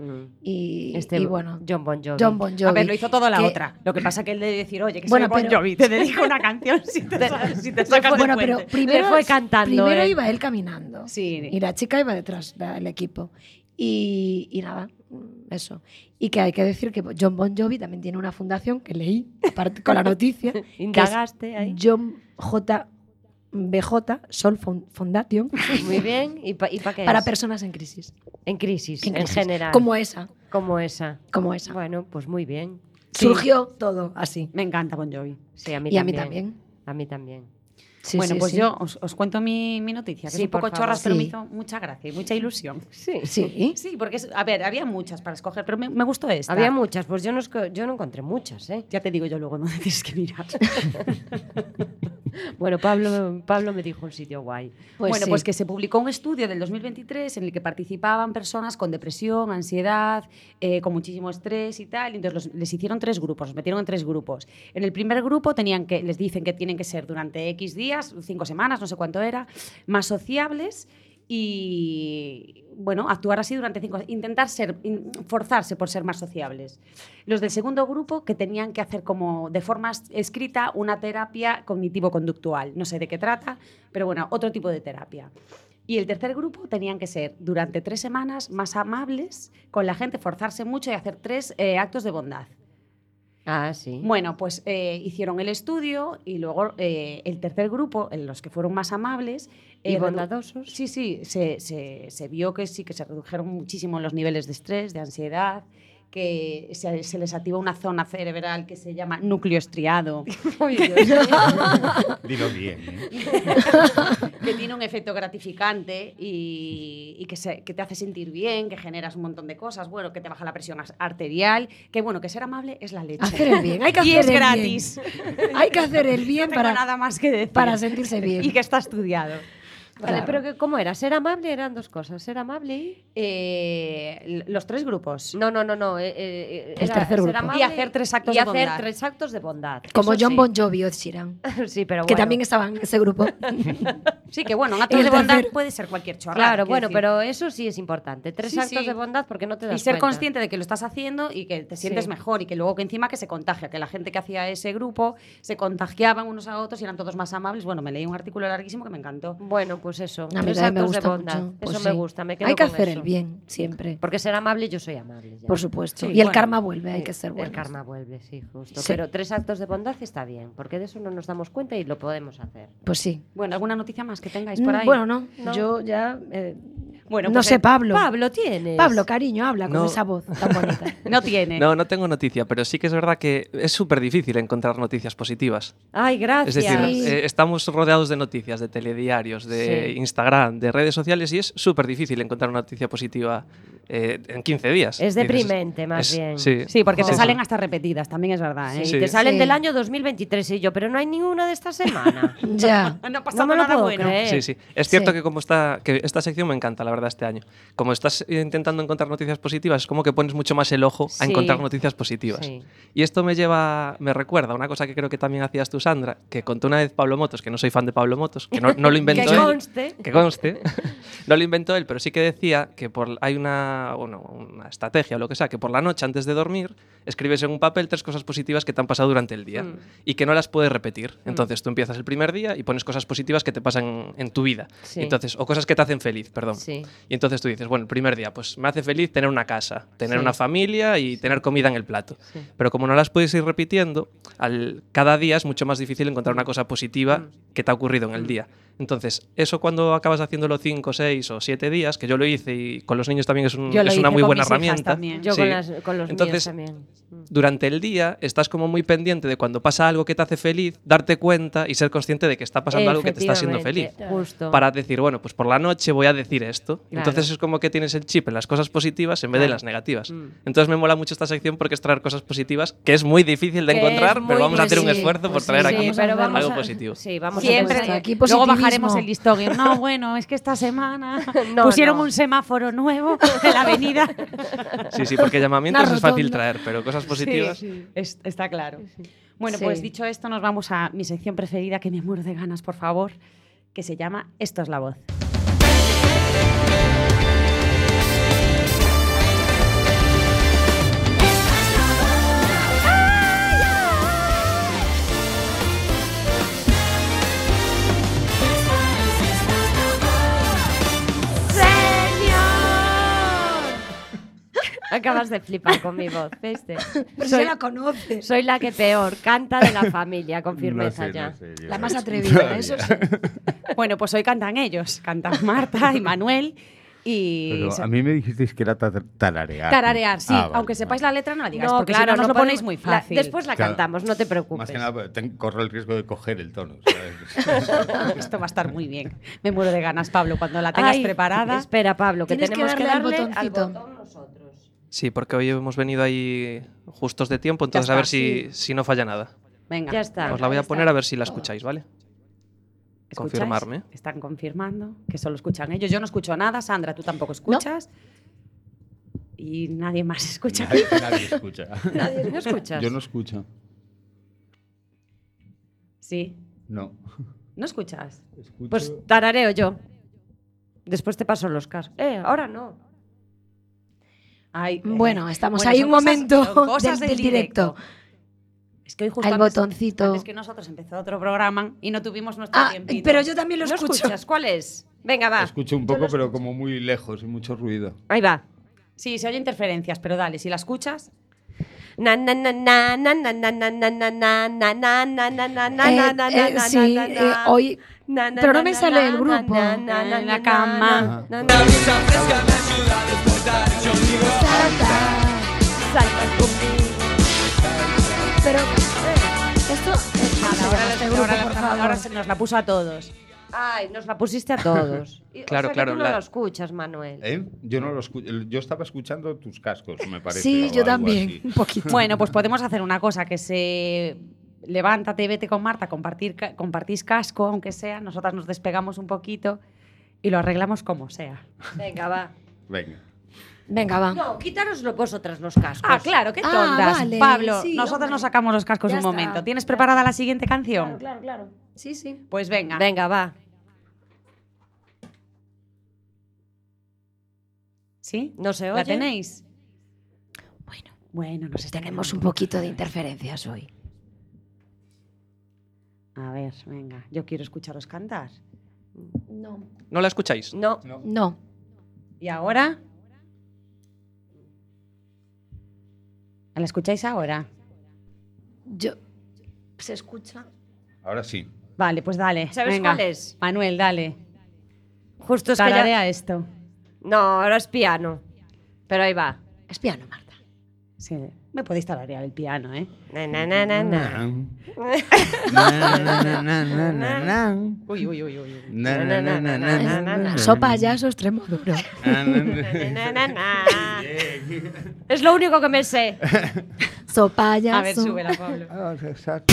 Mm. Y, Este y bueno, John Bon Jovi. John Bon Jovi. A ver, lo hizo toda la que- otra. Lo que pasa que él debe decir, oye, que Bueno, soy Bon pero- Jovi, te dedico una canción si te, si te sacas Bueno, de pero puente. primero, Le fue cantando, primero ¿eh? iba él caminando. Sí. Y la chica iba detrás del equipo. Y, y nada, eso. Y que hay que decir que John Bon Jovi también tiene una fundación que leí, aparte con la noticia. que es Indagaste ahí. John J. B J. Sol Fon- Foundation. Muy bien. ¿Y para qué Para es? personas en crisis. En crisis, en, En crisis. general. Como esa. Como esa. Como esa. Bueno, pues muy bien. Sí. Surgió todo así. Me encanta Bon Jovi. Sí, a mí Y a también. mí también. A mí también. Sí, bueno, sí, pues sí. yo os, os cuento mi, mi noticia, que Sí, es un poco por favor. chorras, pero me Sí. hizo mucha gracia y mucha ilusión. Sí. Sí. Sí, porque, es, a ver, había muchas para escoger, pero me, me gustó esta. Había muchas, pues yo no, esco- yo no encontré muchas, ¿eh? Ya te digo yo luego dónde tienes que mirar. Bueno, Pablo, Pablo me dijo un sitio guay. Pues bueno, sí. pues que se publicó un estudio del dos mil veintitrés en el que participaban personas con depresión, ansiedad, eh, con muchísimo estrés y tal. Y entonces los- les hicieron tres grupos, los metieron en tres grupos. En el primer grupo tenían que, les dicen que tienen que ser durante X días, cinco semanas, no sé cuánto era, más sociables y, bueno, actuar así durante cinco, intentar ser, in- forzarse por ser más sociables. Los del segundo grupo que tenían que hacer como de forma escrita una terapia cognitivo-conductual. No sé de qué trata, pero bueno, otro tipo de terapia. Y el tercer grupo tenían que ser durante tres semanas más amables con la gente, forzarse mucho y hacer tres eh, actos de bondad. Ah, sí. Bueno, pues eh, hicieron el estudio y luego eh, el tercer grupo, en los que fueron más amables ¿Y eh, redu- bondadosos? Sí, sí, se, se, se vio que sí, que se redujeron muchísimo los niveles de estrés, de ansiedad, que se, se les activa una zona cerebral que se llama núcleo estriado, Dilo bien. ¿eh? que tiene un efecto gratificante y, y que, se, que te hace sentir bien, que generas un montón de cosas, bueno, que te baja la presión as- arterial, que bueno, que ser amable es la leche. Hacer el bien. Hay que y hacer es el bien. gratis. Hay que hacer el bien No tengo para, nada más que decir. para sentirse bien. Y que está estudiado. Vale, Claro. pero que, ¿cómo era? ¿Ser amable? Eran dos cosas. ¿Ser amable y...? Eh, l- los tres grupos. No, no, no, no. eh, eh, El era tercer ser grupo. amable Y hacer tres actos y de hacer bondad. tres actos de bondad. Como Eso John sí. Bon Jovi o Ed Sheeran, Sí, pero que bueno. también estaban en ese grupo. Sí, que bueno, un acto El de bondad tercero. puede ser cualquier chorrada. Claro, quiero bueno, decir. pero eso sí es importante. Tres Sí, actos sí. de bondad porque no te das Y ser cuenta. consciente de que lo estás haciendo y que te sientes Sí. mejor y que luego que encima que se contagia, que la gente que hacía ese grupo se contagiaban unos a otros y eran todos más amables. Bueno, me leí un artículo larguísimo que me encantó. Bueno, pues eso. A mí tres también me actos de gusta bondad. mucho. Eso Pues me sí. gusta, me quedo Hay que con hacer eso. el bien, siempre. Porque ser amable yo soy amable. ya. Por supuesto. Sí, y el bueno. karma vuelve, hay Sí, que ser El buenos. karma vuelve, sí, justo. Sí. Pero tres actos de bondad está bien, porque de eso no nos damos cuenta y lo podemos hacer. Pues sí. Bueno, ¿alguna noticia más que tengáis por ahí? Mm, Bueno, no, No. yo ya... eh, Bueno, no pues, sé, eh, Pablo. Pablo, tienes. Pablo, cariño, habla con No. esa voz tan bonita. no tiene. No, no tengo noticia, pero sí que es verdad que es súper difícil encontrar noticias positivas. Ay, gracias. Es decir, Sí. eh, estamos rodeados de noticias, de telediarios, de Sí. Instagram, de redes sociales y es súper difícil encontrar una noticia positiva eh, en quince días. Es Dices, deprimente, más es- bien. Sí, Sí, porque te Joder. salen hasta repetidas, también es verdad. ¿eh? Sí, Sí. te salen Sí. del año dos mil veintitrés y yo, pero no hay ninguna de esta semana. Ya. No ha No pasado me lo nada puedo bueno. creer. Sí, sí. Es cierto Sí. que como está, que esta sección me encanta, la verdad, este año. Como estás intentando encontrar noticias positivas, es como que pones mucho más el ojo a Sí. encontrar noticias positivas. Sí. Y esto me lleva, me recuerda a una cosa que creo que también hacías tú, Sandra, que contó una vez Pablo Motos, que no soy fan de Pablo Motos, que no, no lo inventó Que él. conste. Que conste. No lo inventó él, pero sí que decía que por, hay una, bueno, una estrategia o lo que sea, que por la noche antes de dormir escribes en un papel tres cosas positivas que te han pasado durante el día Mm. y que no las puedes repetir. Entonces tú empiezas el primer día y pones cosas positivas que te pasan en, en tu vida. Sí. Entonces, o cosas que te hacen feliz, perdón. Sí. Y entonces tú dices, bueno, el primer día, pues me hace feliz tener una casa, tener Sí. una familia y tener comida en el plato. Sí. Pero como no las puedes ir repitiendo, al, cada día es mucho más difícil encontrar una cosa positiva Mm. que te ha ocurrido en el día. Entonces, eso cuando acabas haciéndolo cinco, seis o siete días, que yo lo hice y con los niños también es, un- Yo lo es una hice muy con buena mis hijas herramienta. también. Yo Sí. con, las- con los Entonces, míos también. Mm. Durante el día estás como muy pendiente de cuando pasa algo que te hace feliz, darte cuenta y ser consciente de que está pasando algo que te está haciendo feliz. Efectivamente, Justo. Para decir, bueno, pues por la noche voy a decir esto. Claro. Entonces es como que tienes el chip en las cosas positivas en vez de Claro. las negativas. Mm. Entonces me mola mucho esta sección porque es traer cosas positivas, que es muy difícil de Que encontrar, es pero muy vamos a hacer un difícil. esfuerzo por Pues traer sí, aquí vamos a pero hacer vamos algo a- positivo. Sí, vamos Siempre. a Aquí Luego positivismo. bajaremos el listón. y, No, bueno, es que esta semana No, pusieron no. un semáforo nuevo en la avenida. Sí, sí, porque llamamientos Una es fácil rotonda. traer, pero cosas positivas. Sí, es- está claro. Bueno, Sí. pues dicho esto, nos vamos a mi sección preferida, que me muero de ganas, por favor, que se llama Esto es la voz. acabas de flipar con mi voz, ¿viste? Pero soy, se la conoce. soy la que peor canta de la familia, con firmeza No sé, ya. no sé, yo La no más sé. atrevida, eso sí. Bueno, pues hoy cantan ellos. Cantan Marta y Manuel. Y Pero se- a mí me dijisteis que era ta- tararear. tararear, sí. Ah, vale, Aunque sepáis vale. la letra, no la digáis, No, porque claro, si no nos no lo ponéis podemos- muy la- fácil. después la Claro. cantamos, no te preocupes. Más que nada, ten- corro el riesgo de coger el tono. ¿sabes? Esto va a estar muy bien. Me muero de ganas, Pablo, cuando la tengas Ay, preparada. Espera, Pablo, que Tienes que tenemos que darle darle, al al botoncito. botón nosotros. Sí, porque hoy hemos venido ahí justos de tiempo, entonces está, a ver si, si no falla nada. Venga. Ya está. Os la voy a poner a ver si la escucháis, ¿vale? ¿Escucháis? Confirmarme. Están confirmando que solo escuchan ellos. Yo no escucho nada. Sandra, tú tampoco escuchas. Y nadie más escucha. Nadie, nadie escucha. Nadie, ¿no escuchas? Yo no escucho. Sí. No. ¿No escuchas? Escucho. Pues tarareo yo. Después te paso los cascos. Eh, ahora no. Ay, eh, Bueno, estamos bueno, ahí son un cosas- momento son cosas del- del del directo. Es que hoy justo Al antes- botoncito. antes que nosotros empezó otro programa y no tuvimos nuestro Ah, tiempito. pero yo también lo ¿No escucho. escuchas? ¿Cuál es? Venga, va. Escucho un Yo poco, lo pero escucho. como muy lejos y mucho ruido. Ahí va. Sí, se oye interferencias, pero dale, si la escuchas. Na na na na na na na na na na na na na na na na na Eh, na na eh, na sí, na eh, na. hoy. Na, na, pero no na, me na, sale el na, grupo. na, na, na, En la na, cama. na, na, na. Salta conmigo. Pero eh, esto eh, Nada, ahora, este ahora- grupo, ahora- por ahora favor. se nos la puso a todos. Ay, nos la pusiste a todos. Y- Claro, o sea que claro, tú no la- lo escuchas, Manuel. ¿Eh? Yo no lo escucho. Yo estaba escuchando tus cascos, me parece. Sí, o yo algo también, así. un poquito. Bueno, pues podemos hacer una cosa, que se levántate, vete con Marta, compartir, ca- compartís casco, aunque sea, nosotras nos despegamos un poquito y lo arreglamos como sea. Venga, va. Venga. Venga, va. No, quitároslo vosotras los cascos. Ah, claro, qué Ah, tontas. vale, Pablo, sí, nosotras hombre. nos sacamos los cascos Ya un está. momento. ¿Tienes preparada la siguiente canción? Claro, claro. Sí, sí. Pues venga. Venga, va. ¿Sí? ¿No se ¿La oye? tenéis? Bueno, Bueno, nos está tenemos un quedando. poquito de interferencias hoy. A ver, venga, yo quiero escucharos cantar. No. ¿No la escucháis? No. No. ¿Y ahora? ¿La escucháis ahora? Yo. ¿Se escucha? Ahora sí. Vale, pues dale. ¿Sabes venga. cuál es? Manuel, dale. Justo es que ya... Tararea esto. No, ahora es piano. Pero ahí va. Es piano, Marta. Sí, me podéis tararear el piano, ¿eh? Na, na, na, na, na. Na, na, na, na, na, na, na. Uy, uy, uy, uy. Na, na, na, na, na, na, na, na. So payaso extremo duro. Na, na, Na, na, na. na. Es lo único que me sé. So payaso. A ver, súbela, Pablo. Vamos a estar-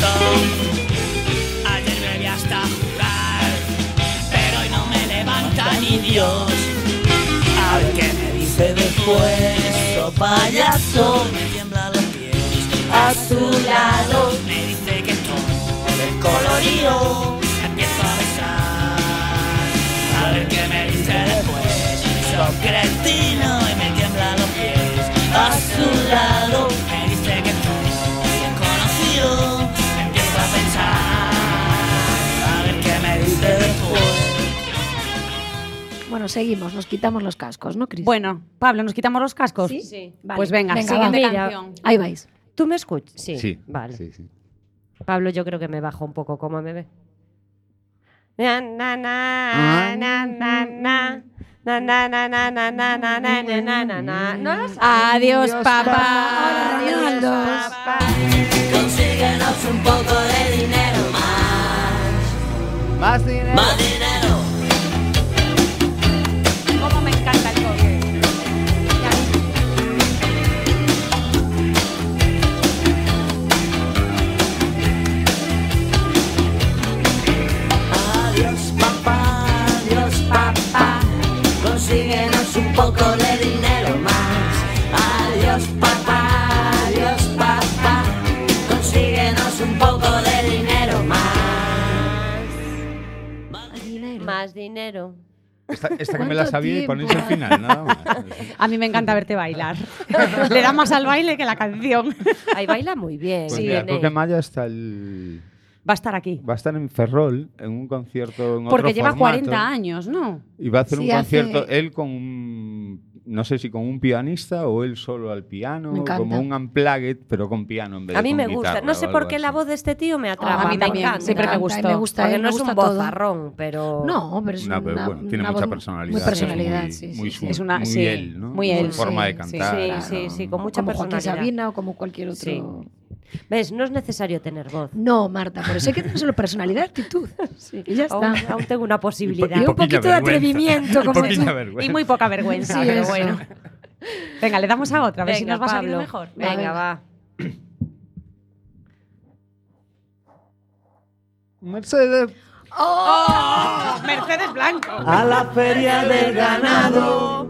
Ayer bebí hasta jugar, pero hoy no me levanta ni Dios. A ver qué me dice después, oh payaso, me tiembla los pies. A su lado me dice que todo el colorío empiezo a besar. A ver qué me dice después, soy cretino y me tiembla los pies. A su lado me dice que todo bien conocido, empiezo a pensar. A ver qué me dice después. Bueno, seguimos. Nos quitamos los cascos, ¿no, Cris? Bueno, Pablo, ¿nos quitamos los cascos? ¿Sí? Sí. Vale. Pues venga, Venga, siguiente va. Mira. canción. Ahí vais. ¿Tú me escuchas? Sí. Sí, Vale. sí, sí. Pablo, yo creo que me bajo un poco. ¿Cómo me ve? Na, na, na, na, na, na. Na, na, na, na, na, na, na, na, na, na, na, na. ¿No lo sabes? Adiós, papá. Hola, Ronaldo. papá. Consíguenos un poco de dinero más. Más dinero. Más dinero. Cómo me encanta el coque. Adiós papá, adiós papá, consíguenos un poco de dinero más. Adiós papá, adiós papá, consíguenos un poco de dinero más. Dinero. Más dinero. Esta, esta que me ¿Cuánto la sabía y tiempo? ponéis al final, nada más. A mí me encanta verte bailar. Le da más al baile que la canción. Ahí baila muy bien. Pues Sí, mira, Irene. Coque Maya está el... Va a estar aquí. va a estar en Ferrol en un concierto en Porque otro lleva formato, cuarenta años, ¿no? y va a hacer Sí, un concierto hace- él con un, no sé si con un pianista o él solo al piano, Me encanta. como un unplugged, pero con piano en vez de A mí con me gusta. guitarra No o sé algo por qué la así. voz de este tío me atrapa. a mí me también, encanta. siempre me encanta, gustó. y me gusta, Porque eh, no me es gusta un todo. bozarrón, pero... No, pero es No, pero una, bueno, tiene una mucha voz- personalidad. Muy es personalidad, muy, sí, muy sí, su- sí. Es una- muy sí, él, ¿no? muy él, Su forma sí, de cantar. Sí, claro. sí, sí, con mucha Como Joaquín personalidad. Sabina o como cualquier otro. Sí. ¿Ves? No es necesario tener voz. No, Marta, por eso hay que tener solo personalidad, actitud. Y ya está. Aún, aún tengo una posibilidad. Y un poquilla poquito de vergüenza. atrevimiento, como Poquilla tú. vergüenza. Y muy poca vergüenza, Sí, pero eso. bueno. Venga, le damos a otra, a ver si Venga, nos va a salir Pablo. mejor. Venga, Venga. va. Mercedes. ¡Oh! Mercedes Blanco. A la feria del ganado,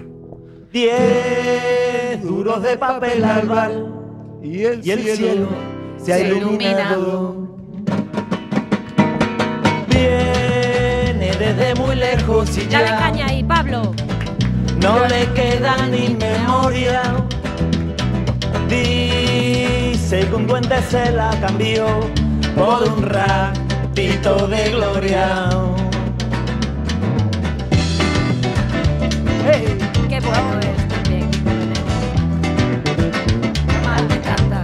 diez duros de papel albal Y el, y el cielo se ha se iluminado. Viene desde muy lejos y Dale ya caña ahí, Pablo. no le queda ni memoria. Dice que un duende se la cambió por un ratito de gloria. Hey. Qué bueno es también. Mal, me encanta.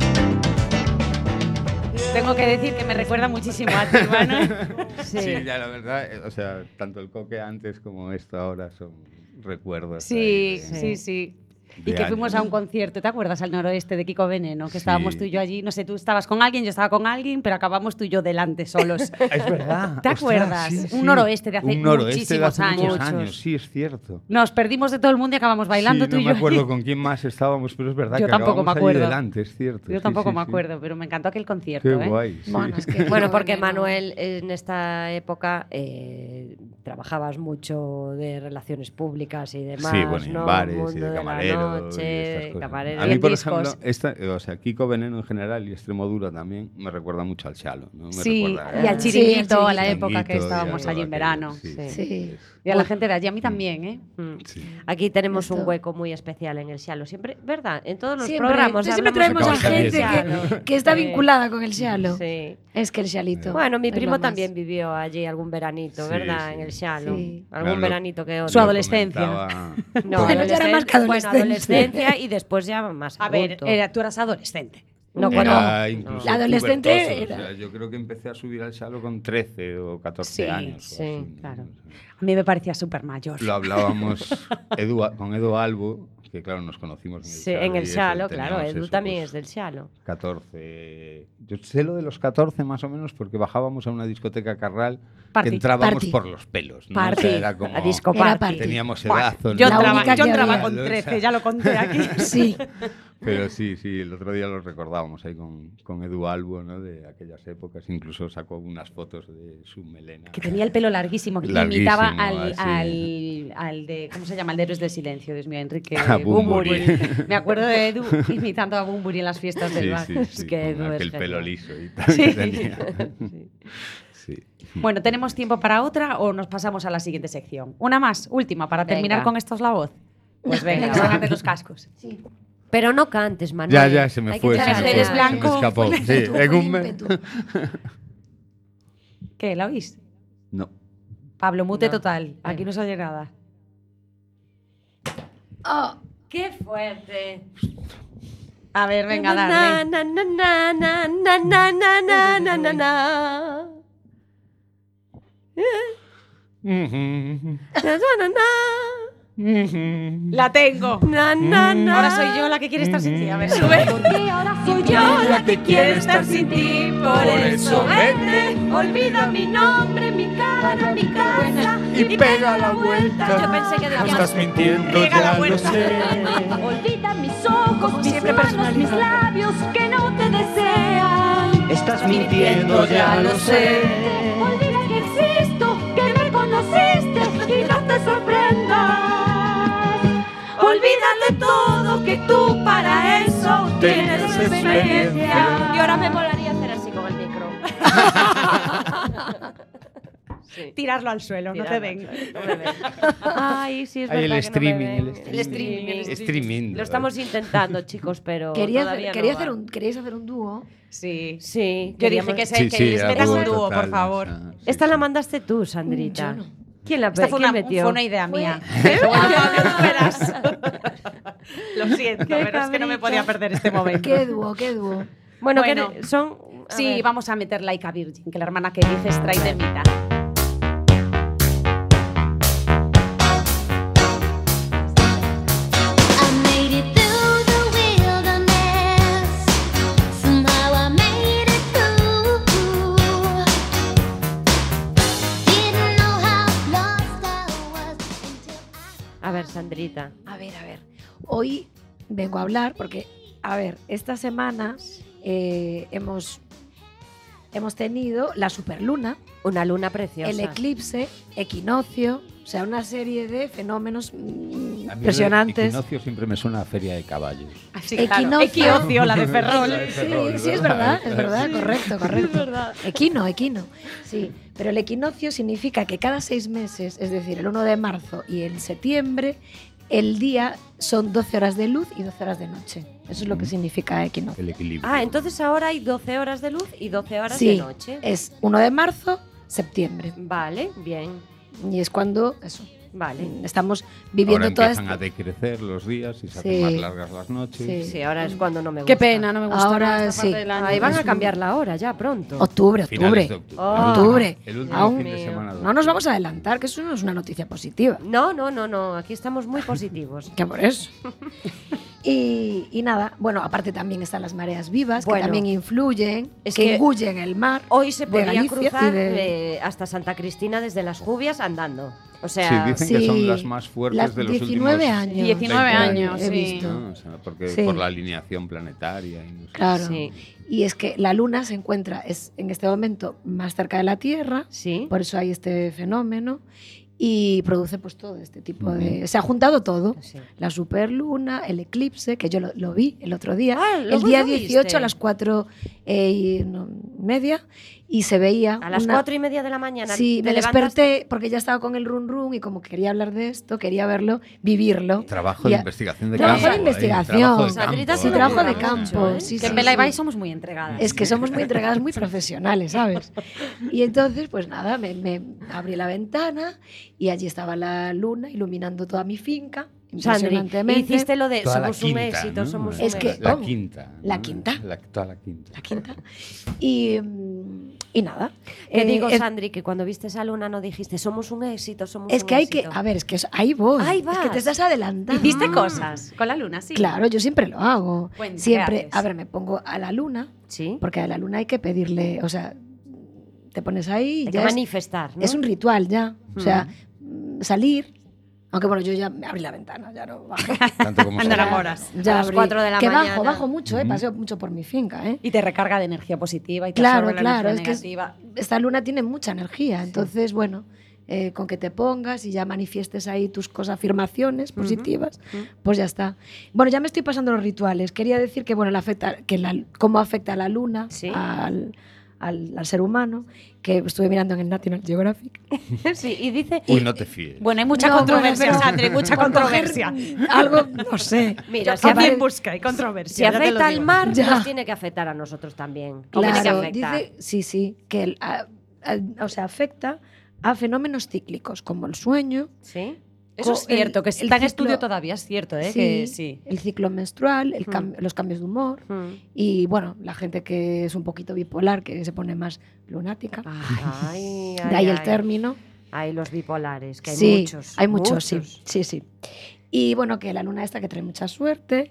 Tengo que decir que me recuerda muchísimo a ti, Manuel. Sí. Sí, ya la verdad, eh, o sea, tanto el coque antes como esto ahora son recuerdos. Sí, ahí de- sí, sí. de Y que fuimos años. a un concierto, ¿te acuerdas? Al noroeste de Kiko Veneno, que Sí. estábamos tú y yo allí. No sé, tú estabas con alguien, yo estaba con alguien, pero acabamos tú y yo delante solos. Es verdad. ¿Te ostras, acuerdas? sí, Un sí. noroeste de hace Un noroeste de muchísimos hace muchos años. años. Sí, es cierto. Nos perdimos de todo el mundo y acabamos bailando sí, tú no y me yo. acuerdo allí. con quién más estábamos, pero es verdad Yo que tampoco me acabamos allí acuerdo. delante, es cierto. Yo sí, tampoco sí, me sí. acuerdo, pero me encantó aquel concierto. Qué ¿eh? guay. Sí. Bueno, es que Bueno, Kiko porque Veneno. Manuel, en esta época eh, trabajabas mucho de relaciones públicas y demás, Sí, bueno, y en ¿no? bares y Mundo de la camareros y noche, estas cosas. camarero. A Y mí, en por discos. ejemplo, esta, o sea, Kiko Veneno en general y Extremoduro también me recuerda mucho al Chalo. ¿no? Me Sí, recuerda y al Sí, chiringuito, al a la chiringuito época que y a estábamos todo allí en aquello, verano. Sí, Sí. Sí. Y a la gente de allí, a mí también, ¿eh? Mm. sí. Aquí tenemos un Esto. hueco muy especial en el Xalo. Siempre, ¿verdad? En todos los Siempre, programas siempre hablamos traemos a del gente Xalo. que, que está Sí. vinculada con el Xalo. Sí. Es que el Xalito. Bueno, mi es primo lo más. también vivió allí algún veranito, Sí, ¿verdad? sí. En el Xalo. Sí. Algún Claro, veranito que otro. Su Lo adolescencia. comentaba- No, Bueno, ya era más que adolescencia, bueno, adolescencia. adolescencia y después ya más A ver, adulto. era, tú eras adolescente. No, Era cuando- incluso La adolescente pubertoso, era- o sea, yo creo que empecé a subir al Chalo con trece o catorce Sí, años. o sí, así, ¿no? claro. O sea, A mí me parecía súper mayor. Lo hablábamos Edu- con Edu Albo, que claro, nos conocimos en el Sí, Xalo. en el y eso, Xalo, claro. teníamos Edu eso, también pues, es del Xalo. catorce. Yo sé lo de los catorce más o menos porque bajábamos a una discoteca Carral Party. que entrábamos Party. por los pelos. ¿no? Party. O sea, era como A disco Era party. party. teníamos Buah, edad. yo La entraba, única yo que entraba había. con trece, ya lo conté aquí. Sí. Pero sí, sí, el otro día lo recordábamos ahí con, con Edu Albo, ¿no? De aquellas épocas. Incluso sacó unas fotos de su melena. Que tenía el pelo larguísimo, que Larguísimo, imitaba al, así. al, al de, ¿cómo se llama? El de Héroes del Silencio, Dios mío, Enrique A Bunbury. Me acuerdo de Edu imitando a Bunbury en las fiestas del Sí, bar. sí, Es sí, que con Edu es aquel genial. pelo liso y tal Sí. que tenía. Sí. Bueno, ¿tenemos tiempo para otra o nos pasamos a la siguiente sección? Una más, última, para terminar Venga. con estos la voz. Pues venga, Venga. sácate los cascos. Sí. Pero no cantes, Manuel. Ya, ya, se me Hay que fue. Se me, echarle fue, Eres se ganas. me blanco. escapó. Sí, Ímpetu, en fue un me- ímpetu. ¿Qué? ¿La oís? No. Pablo, mute No. total. Aquí no se oye nada. Oh, ¡Qué fuerte! A ver, venga, Na, dale. na, na, na, na, na, na, na, na, na, na, na. Na, na, na, La tengo. na, na, na. Ahora soy yo la que quiere estar sin ti. A ver, sube. Porque ahora soy yo la que quiere estar sin ti. Por eso vete, olvida mi nombre, mi cara, mi casa Y pega la vuelta. Yo pensé que decías Estás mintiendo, Pega la ya lo vuelta. sé. Olvida mis ojos, mis siempre manos, mis personalizado. labios que no te desean. Estás mintiendo, ya lo sé. Olvida que existo, que me conociste y no te sorprendas. Olvida de todo que tú para eso tienes experiencia. Y ahora me molaría hacer así con el micro. Sí. Tirarlo al suelo, no te Tirarlo ven. al suelo, no me ven. Ay, sí, es Ay, el verdad que no me streaming, ven. el El streaming. streaming, el Streaming. Lo estamos intentando, chicos, pero quería todavía hacer, quería no hacer va. un, ¿Queréis hacer un dúo? Sí. Sí, Yo queríamos- dije que, se, Sí, que sí, les a metas dúo un dúo, total, por favor. o sea, sí, Esta la sí. mandaste tú, Sandrita. Yo no. ¿Quién la Esta fue quién una, metió? fue una idea mía. Pero bueno, Pablo, no verás. Lo siento, Qué pero es que no me cabrito. podía perder este momento. Qué dúo, qué dúo. Bueno, Bueno, que son... a Sí, ver. vamos a meter Like a Virgin, que la hermana que dices trae de mitad. I made it through the wilderness. Somehow I made it through. Didn't know how lost I was until I A ver, Sandrita. A ver, a ver. Hoy vengo a hablar porque, a ver, esta semana eh, hemos, hemos tenido la superluna, Una luna preciosa. el eclipse, equinoccio, o sea, una serie de fenómenos mm, A mí impresionantes. el equinoccio siempre me suena a feria de caballos. Así, Equinoccio. Equinoccio, la de Ferrol. La de Sí, Ferrol, sí, es ¿verdad? verdad, es verdad, correcto, correcto. Equino, equino. Sí, pero el equinoccio significa que cada seis meses, es decir, el uno de marzo y el septiembre, el día son doce horas de luz y doce horas de noche. Eso es lo que significa equinoccio. El equilibrio. Ah, entonces ahora hay doce horas de luz y doce horas Sí, de noche. es uno de marzo, septiembre. Vale, bien. Y es cuando, eso, Vale. estamos viviendo Ahora toda empiezan esta... a decrecer los días y se hacen Sí. más largas las noches. Sí. Sí, ahora es cuando no me gusta. Qué pena, no me gusta Ahora nada esta sí. parte del año. Ahí van Es a un- cambiar la hora ya pronto. Octubre, Finales octubre. de octubre. Oh. Octubre. El último Aún- fin de semana de No nos vamos a adelantar, que eso no es una noticia positiva. No, no, no, no. Aquí estamos muy positivos. Que por eso. Y, y nada, bueno, aparte también están las mareas vivas, Bueno, que también influyen, es que, que engullen el mar. Hoy se de podía Galicia cruzar y de- eh, hasta Santa Cristina desde las Jubias andando. O Sí, sea, dicen que sí, son las más fuertes las de los diecinueve últimos años. diecinueve veinte años, he sí. visto. ¿no? O sea, porque Sí. por la alineación planetaria. Y no sé. Claro. Sí. Y es que la luna se encuentra es, en este momento más cerca de la Tierra, sí. por eso hay este fenómeno, y produce pues todo este tipo de... Se ha juntado todo. Sí. La superluna, el eclipse, que yo lo, lo vi el otro día, Ah, ¿lo- el día lo viste? dieciocho a las cuatro eh, y no, media, y se veía... A las una- cuatro y media de la mañana. Sí, te me levantas- desperté porque ya estaba con el run run y como quería hablar de esto, quería verlo, vivirlo. Trabajo Y de a- investigación de Trabajo campo. de ahí, investigación. trabajo de Sandrita campo, sí ahí. trabajo de mucho, campo, ¿eh? sí, Que en sí, Bela sí. Ibai somos muy entregadas. Es que somos muy entregadas, muy profesionales, ¿sabes? Y entonces, pues nada, me, me abrí la ventana y allí estaba la luna iluminando toda mi finca, Sandri, impresionantemente. hiciste lo de Toda la somos un quinta, éxito, ¿no? somos Es un que- éxito. La ¿cómo? quinta. ¿La ¿no? quinta? La, toda la quinta. La quinta. Y, mm, y nada. Que eh, digo, es, Sandri, que cuando viste esa luna no dijiste somos un éxito, somos es un que hay que, éxito. a ver, es que es- ahí voy. Ahí Es que vas. te estás adelantando. ¿Hiciste cosas con la luna? Sí. Claro, yo siempre lo hago. Cuenta, ¿qué Siempre, haces? a ver, me pongo a la luna, Sí. porque a la luna hay que pedirle, o sea, te pones ahí y Hay ya que es, manifestar, ¿no? es un ritual ya. O sea, mm, salir, aunque bueno, yo ya me abrí la ventana, ya no bajo. Tanto como Te sea. enamoras. Ya A las abrí. cuatro de la que mañana. bajo, bajo mucho, eh, Ujú. paseo mucho por mi finca, ¿eh? Y te recarga de energía positiva y te Claro, absorbe la claro, es energía que es- negativa. esta luna tiene mucha energía, entonces, bueno, eh, con que te pongas y ya manifiestes ahí tus cosas, afirmaciones positivas, pues ya está. Bueno, ya me estoy pasando los rituales. Quería decir que, bueno, la afecta, que la, cómo afecta la luna Sí. al, al, al ser humano, que estuve mirando en el National Geographic. Sí, y dice... Uy, no te fíes. Bueno, hay mucha No, controversia, bueno, pero Sandri, mucha por controversia. coger Algo, no sé. Mira, si, Que También apare- busca, hay controversia. si ya te lo afecta al digo. mar, Ya. nos tiene que afectar a nosotros también. Tiene que Claro, afectar. dice, sí, sí, que el- a- a- o sea, afecta a fenómenos cíclicos como el sueño. ¿Sí? Eso es el- cierto, que el está en ciclo- estudio todavía, es cierto, ¿eh? Sí, Que sí. el ciclo menstrual, el Mm. cam- los cambios de humor Mm. y bueno, la gente que es un poquito bipolar, que se pone más lunática, Ay, de ay, ahí el ay. término. Hay los bipolares, que hay sí, muchos. hay muchos, sí, sí, sí. Y bueno, que la luna esta que trae mucha suerte,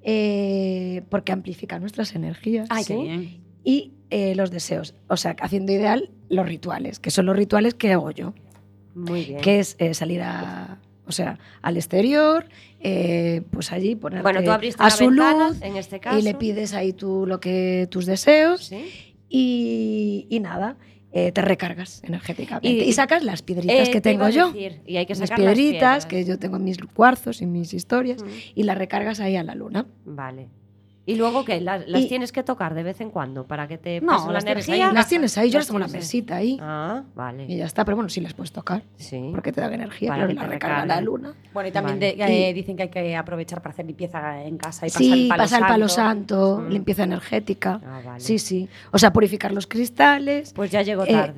eh, porque amplifica nuestras energías. Ay, ¿sí? qué bien. Y eh, los deseos, o sea, haciendo ideal los rituales, que son los rituales que hago yo. Muy bien. Que es eh, salir a, o sea, al exterior, eh, pues allí ponerte Bueno, tú abriste a la su ventana, luz en este caso. y le pides ahí tú lo que tus deseos ¿Sí? y, y nada, eh, te recargas energéticamente Y- y, sacas las piedritas Eh, que te iba tengo a yo. decir, y hay que Mis sacar las piedritas piedras. que yo tengo mis cuarzos y mis historias Mm. y las recargas ahí a la luna. Vale. ¿Y luego qué? ¿Las, las Y- tienes que tocar de vez en cuando para que te No, pase la las tienes energía? ahí, Las tienes ahí, yo Las las tengo en la tienes ahí. mesita ahí Ah, vale. y ya está, pero bueno, sí las puedes tocar Sí. porque te dan energía, Para claro, que la te recarga la recarguen. luna. Bueno, y también Vale. de- eh, Y- dicen que hay que aprovechar para hacer limpieza en casa y pasar Sí, el palo pasar el palo santo. santo, Mm. limpieza energética. Ah, vale. Sí, sí. O sea, purificar los cristales. Pues ya llegó Eh, tarde.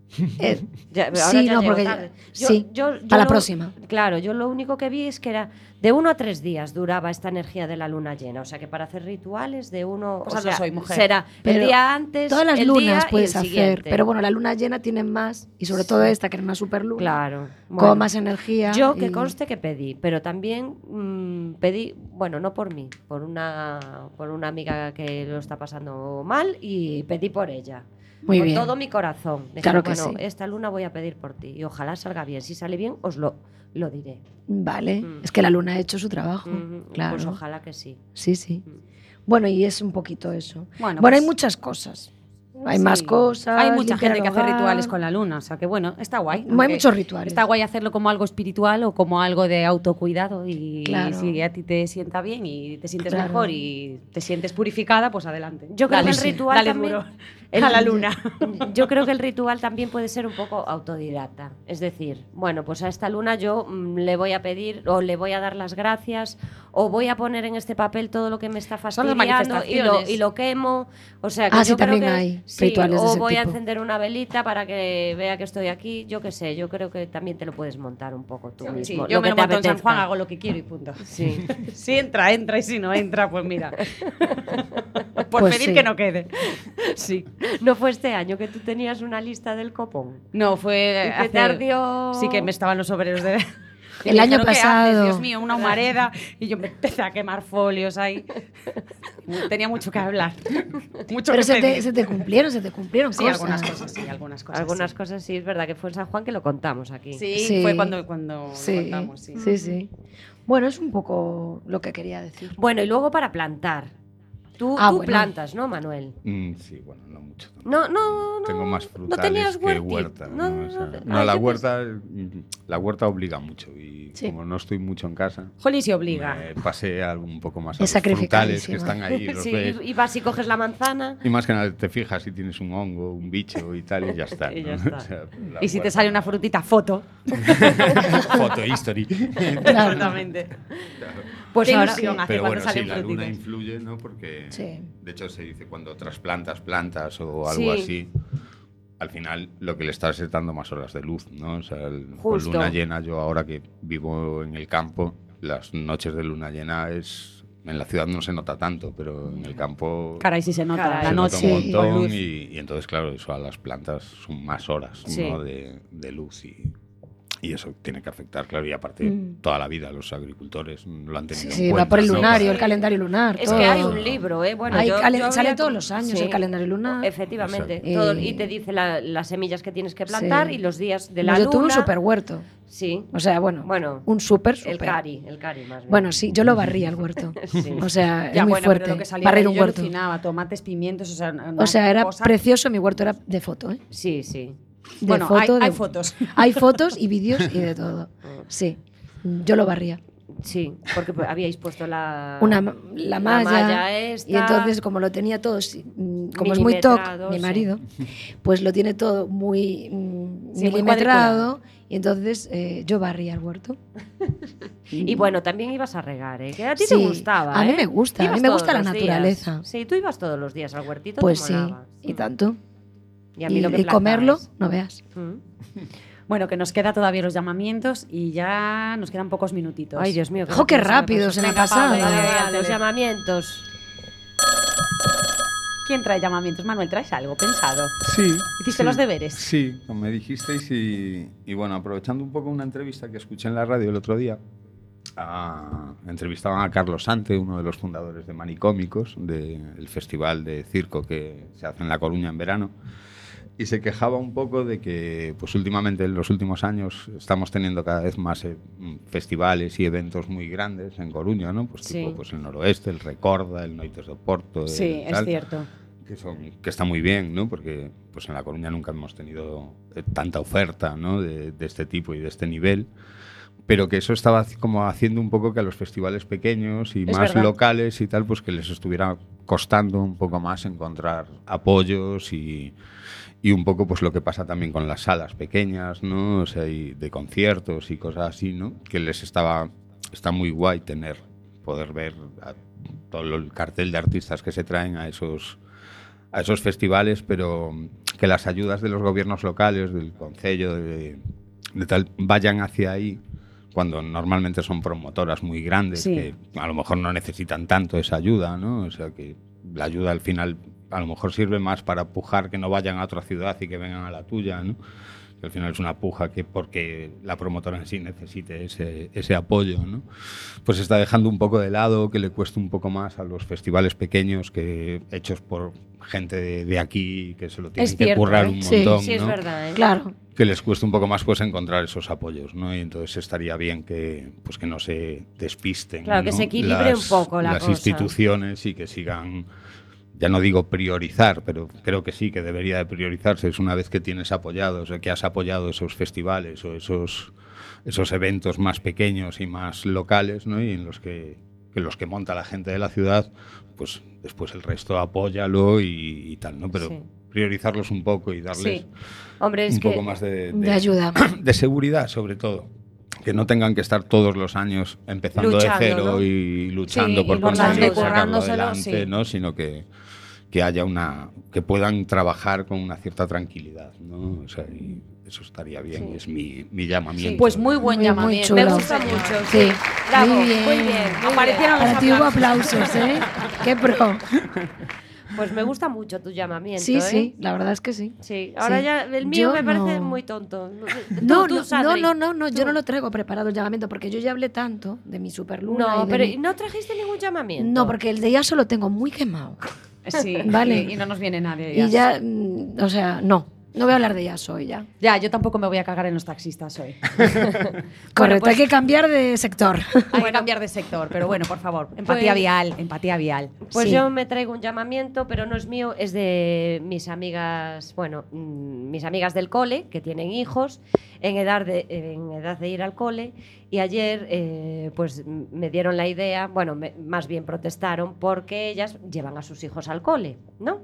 Eh, Ya, ahora sí, ya no, llego porque tarde. Yo- sí, yo- yo para la lo- próxima. Claro, yo lo único que vi es que era de uno a tres días duraba esta energía de la luna llena. O sea que para hacer rituales de uno. Pues o hazlo sea, hoy, mujer. será Pero el día antes. Todas las el lunas día y puedes el hacer, siguiente. pero bueno, la luna llena tiene más, y sobre todo esta, que era una superluna, Claro. con bueno. más energía. Yo que y- conste que pedí, pero también mm, pedí, bueno, no por mí, por una, por una amiga que lo está pasando mal y pedí por ella. Muy con bien. todo mi corazón. Dije, Claro que bueno, sí. esta luna voy a pedir por ti y ojalá salga bien. Si sale bien, os lo, lo diré. Vale, Mm. es que la luna ha hecho su trabajo, Mm, claro. Pues ojalá que sí. Sí, sí. Mm. Bueno, y es un poquito eso. Bueno, Bueno, pues- hay muchas cosas. Hay Sí. más cosas. Hay mucha limpiar gente el que hace hogar. rituales con la luna, o sea que bueno, está guay. Hay aunque muchos rituales. Está guay hacerlo como algo espiritual o como algo de autocuidado y Claro. si a ti te sienta bien y te sientes Claro. mejor y te sientes purificada, pues adelante. Yo creo Dale, que el ritual dale también- duro el- a la luna. Yo creo que el ritual también puede ser un poco autodidacta. Es decir, bueno, pues a esta luna yo mm, le voy a pedir o le voy a dar las gracias o voy a poner en este papel todo lo que me está Son las fastidiando y lo, manifestaciones. y lo quemo. O sea, que Ah, yo sí, creo también que- hay sí, rituales de o ese voy a tipo. encender una velita para que vea que estoy aquí. Yo qué sé, yo creo que también te lo puedes montar un poco tú mismo. Sí, lo yo me que lo te monto en San apetezca. Juan, hago lo que quiero y punto. Sí. Si entra, entra y si no entra, pues mira. Por Pues pedir sí. que no quede. Sí. ¿No fue este año que tú tenías una lista del copón? No, fue. ¿Y que te ardió? Sí, que me estaban los obreros de. Y El me año dijeron, ¿qué pasado. haces? Dios mío, una humareda. Y yo me empecé a quemar folios ahí. Tenía mucho que hablar. Mucho Pero que se te, pedir. se te cumplieron, se te cumplieron Sí, cosas. algunas cosas, sí, algunas cosas. Algunas sí. cosas sí, es verdad que fue en San Juan que lo contamos aquí. Sí, Sí. fue cuando, cuando lo Sí, contamos, sí. sí, sí. Bueno, es un poco lo que quería decir. Bueno, y luego para plantar. Tú, Ah, tú bueno. plantas, ¿no, Manuel? Mm, sí, bueno, no mucho. tampoco. No, no, no. Tengo más no frutales tenías que huerti- huerta. No, No, O sea, no, no, ay, la yo huerta, mm, la huerta obliga mucho y Sí. como no estoy mucho en casa, Jolín se obliga. me pasé algo un poco más Es a los frutales sacrificadísimo. que están ahí, los Sí, ves. y vas y coges la manzana. Y más que nada te fijas si tienes un hongo, un bicho y tal, y ya está. Y ya ¿no? está. O sea, la Y si te huerta sale una no. frutita, foto. Photo history. Exactamente. Pues Qué ahora, ilusión hace Pero cuando bueno, sí, salen la luna frutitas. influye, ¿no? Porque Sí. de hecho se dice cuando trasplantas plantas o algo Sí. así, al final lo que le estás es dando más horas de luz, ¿no? O sea, el- con Justo. luna llena, yo ahora que vivo en el campo, las noches de luna llena es... En la ciudad no se nota tanto, pero en el campo Caray, sí se nota. Caray. La se noche nota un Sí. con montón luz. y, y entonces, claro, eso a las plantas son más horas, Sí. ¿no? de, de luz y... Y eso tiene que afectar, claro, y aparte Mm. toda la vida los agricultores lo han Sí, tenido sí, en va cuenta, por el ¿no? lunario, Para- el calendario lunar. es todo. que hay un libro, ¿eh? Bueno, Hay yo- calen- yo sale hablé todos con- los años Sí. el calendario lunar. Efectivamente. Exacto. todo- Y- y te dice la- las semillas que tienes que plantar Sí. y los días de la Yo luna. tuve un super huerto. Sí. O sea, bueno, Bueno, un super, El super. cari, el cari más bien. Bueno, sí, yo lo barría el huerto. Sí. O sea, Ya, es muy bueno, fuerte. pero lo que salía barrer de un ahí yo huerto. alucinaba, tomates, pimientos, o sea, una O sea, era cosa- precioso, mi huerto era de foto, ¿eh? Sí, sí. De Bueno, foto, hay, de- hay fotos. Hay fotos y vídeos y de todo. Sí, yo lo barría. Sí, porque pues, habíais puesto la, Una, ma- la malla. malla esta. Y entonces, como lo tenía todo, sí, mm, como es muy toc, Milimetrado, mi sí. marido, pues lo tiene todo muy mm, Sí, muy milimetrado. Y entonces eh, yo barría el huerto. Y bueno, también ibas a regar, ¿eh? Que a ti Sí, te gustaba, a mí ¿eh? me gusta, a mí Ibas me todos gusta la los días. naturaleza. Sí, tú ibas todos los días al huertito. Pues te sí, molaba. y tanto. Y a mí Y, lo que y comerlo, plantabas. no veas. Mm. Bueno, que nos queda todavía los llamamientos y ya nos quedan pocos minutitos. Ay, Dios mío. ¡Jo, qué rápido rápido se me ha Venga, pasado! Pablo, Vale, dale, vale, dale. los llamamientos. ¿Quién trae llamamientos? Manuel, ¿traes algo pensado? Sí. ¿Hiciste sí, los deberes? Sí, como me dijisteis y, y bueno, aprovechando un poco una entrevista que escuché en la radio el otro día, a- entrevistaban a Carlos Sante, uno de los fundadores de Manicómicos, del festival de circo que se hace en La Coruña en verano, y se quejaba un poco de que pues últimamente en los últimos años estamos teniendo cada vez más eh, festivales y eventos muy grandes en Coruña, ¿no? Pues Sí. tipo pues el Noroeste, el Recorda, el Noites do Porto, Sí, el es tal, cierto. que son que está muy bien, ¿no? Porque pues en La Coruña nunca hemos tenido eh, tanta oferta, ¿no? de, de este tipo y de este nivel, pero que eso estaba haci- como haciendo un poco que a los festivales pequeños y Es más verdad. locales y tal, pues que les estuviera costando un poco más encontrar apoyos y y un poco pues lo que pasa también con las salas pequeñas, ¿no? O sea, y de conciertos y cosas así, ¿no? Que les estaba está muy guay tener poder ver a todo el cartel de artistas que se traen a esos a esos festivales, pero que las ayudas de los gobiernos locales, del concello, de, de tal, vayan hacia ahí, cuando normalmente son promotoras muy grandes, Sí. que a lo mejor no necesitan tanto esa ayuda, ¿no? O sea, que la ayuda al final a lo mejor sirve más para pujar que no vayan a otra ciudad y que vengan a la tuya, ¿no? Que al final es una puja que porque la promotora en sí necesite ese, ese apoyo, ¿no? Pues está dejando un poco de lado, que le cuesta un poco más a los festivales pequeños que hechos por gente de, de aquí, que se lo tienen Es que cierto, currar ¿eh? un Sí, montón, Sí, es ¿no? verdad, ¿eh? Claro. Que les cuesta un poco más pues encontrar esos apoyos, ¿no? Y entonces estaría bien que pues que no se despisten, Claro, que ¿no? se equilibre las, un poco la las cosa. instituciones y que sigan, ya no digo priorizar, pero creo que sí, que debería de priorizarse. Es una vez que tienes apoyados, que has apoyado esos festivales o esos, esos eventos más pequeños y más locales, ¿no? Y en los que, que los que monta la gente de la ciudad, pues después el resto apóyalo y, y tal, ¿no? Pero Sí. priorizarlos un poco y darles Sí. Hombre, es un que poco más de, De ayuda. de seguridad, sobre todo. Que no tengan que estar todos los años empezando Luchando, de cero ¿no? y luchando Sí, por y conseguir currándose- sacarlo currándoselo, adelante, sí. ¿no? Sino que, que haya una que puedan trabajar con una cierta tranquilidad, ¿no? O sea, y eso estaría bien, Sí. es mi, mi llamamiento. Pues muy buen Muy, muy llamamiento. chulo. me gusta señor. mucho. Sí. Bravo, Muy bien. muy bien. muy Aparecieron bien. Para ti hubo aplausos, ¿eh? Qué pro. Pues me gusta mucho tu llamamiento, Sí, ¿eh? sí, la verdad es que sí. Sí, ahora Sí. ya el mío Yo me parece no. muy tonto. No, Tú, tú, no, no, Sandri. no, no, no, yo Tú. no lo traigo preparado el llamamiento porque yo ya hablé tanto de mi superluna. No, y de pero mi- ¿no trajiste ningún llamamiento? No, porque el de ya lo tengo muy quemado. Sí, Vale. y, y no nos viene nadie. Y ya, mm, o sea, no, no voy a hablar de Yaso hoy ya. Ya, yo tampoco me voy a cagar en los taxistas hoy. Correcto, pues- hay que cambiar de sector. Hay que cambiar de sector, pero bueno, por favor, empatía Pues- vial, empatía vial. Pues Sí. yo me traigo un llamamiento, pero no es mío, es de mis amigas, bueno, mm, mis amigas del cole, que tienen hijos, en edad de, en edad de ir al cole, y ayer eh, pues m- me dieron la idea, bueno, me- más bien protestaron, porque ellas llevan a sus hijos al cole, ¿no?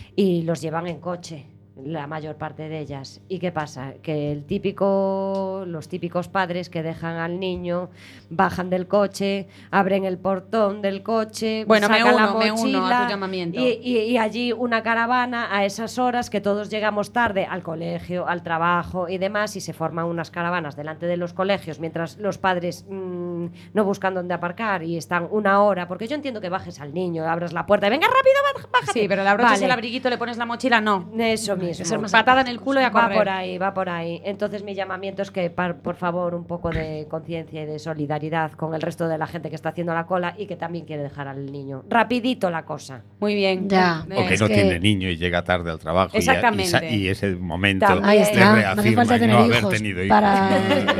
Y los llevan en coche, la mayor parte de ellas. ¿Y qué pasa? Que el típico, los típicos padres que dejan al niño, bajan del coche, abren el portón del coche, Bueno, me sacan la uno, me uno a mochila, tu llamamiento. Y, y- y allí una caravana a esas horas que todos llegamos tarde al colegio, al trabajo y demás, y se forman unas caravanas delante de los colegios mientras los padres mm, no buscan dónde aparcar y están una hora, porque yo entiendo que bajes al niño, abras la puerta y venga rápido, baj- bájate. Sí, pero le abrochas Vale. el abriguito, le pones la mochila, no. Eso mismo. Ser más patada en el culo y a Va correr. por ahí, va por ahí. Entonces mi llamamiento es que, par- por favor, un poco de conciencia y de solidaridad con el resto de la gente que está haciendo la cola y que también quiere dejar al niño. Rapidito la cosa. Muy bien. Ya. Eh, O que Es no que- tiene niño y llega tarde al trabajo. y- Y, Exactamente. sa- y ese momento También. Ahí de está, no hace reafirma falta y tener no haber hijos tenido hijos. para,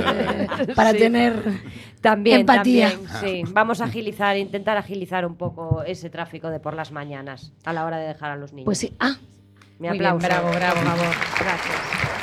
eh, para Sí. tener También, empatía. también, sí. Vamos a agilizar, intentar agilizar un poco ese tráfico de por las mañanas a la hora de dejar a los niños. Pues sí, ah, Mi Muy bien, aplauso. bravo, bravo, por bravo. favor. Gracias.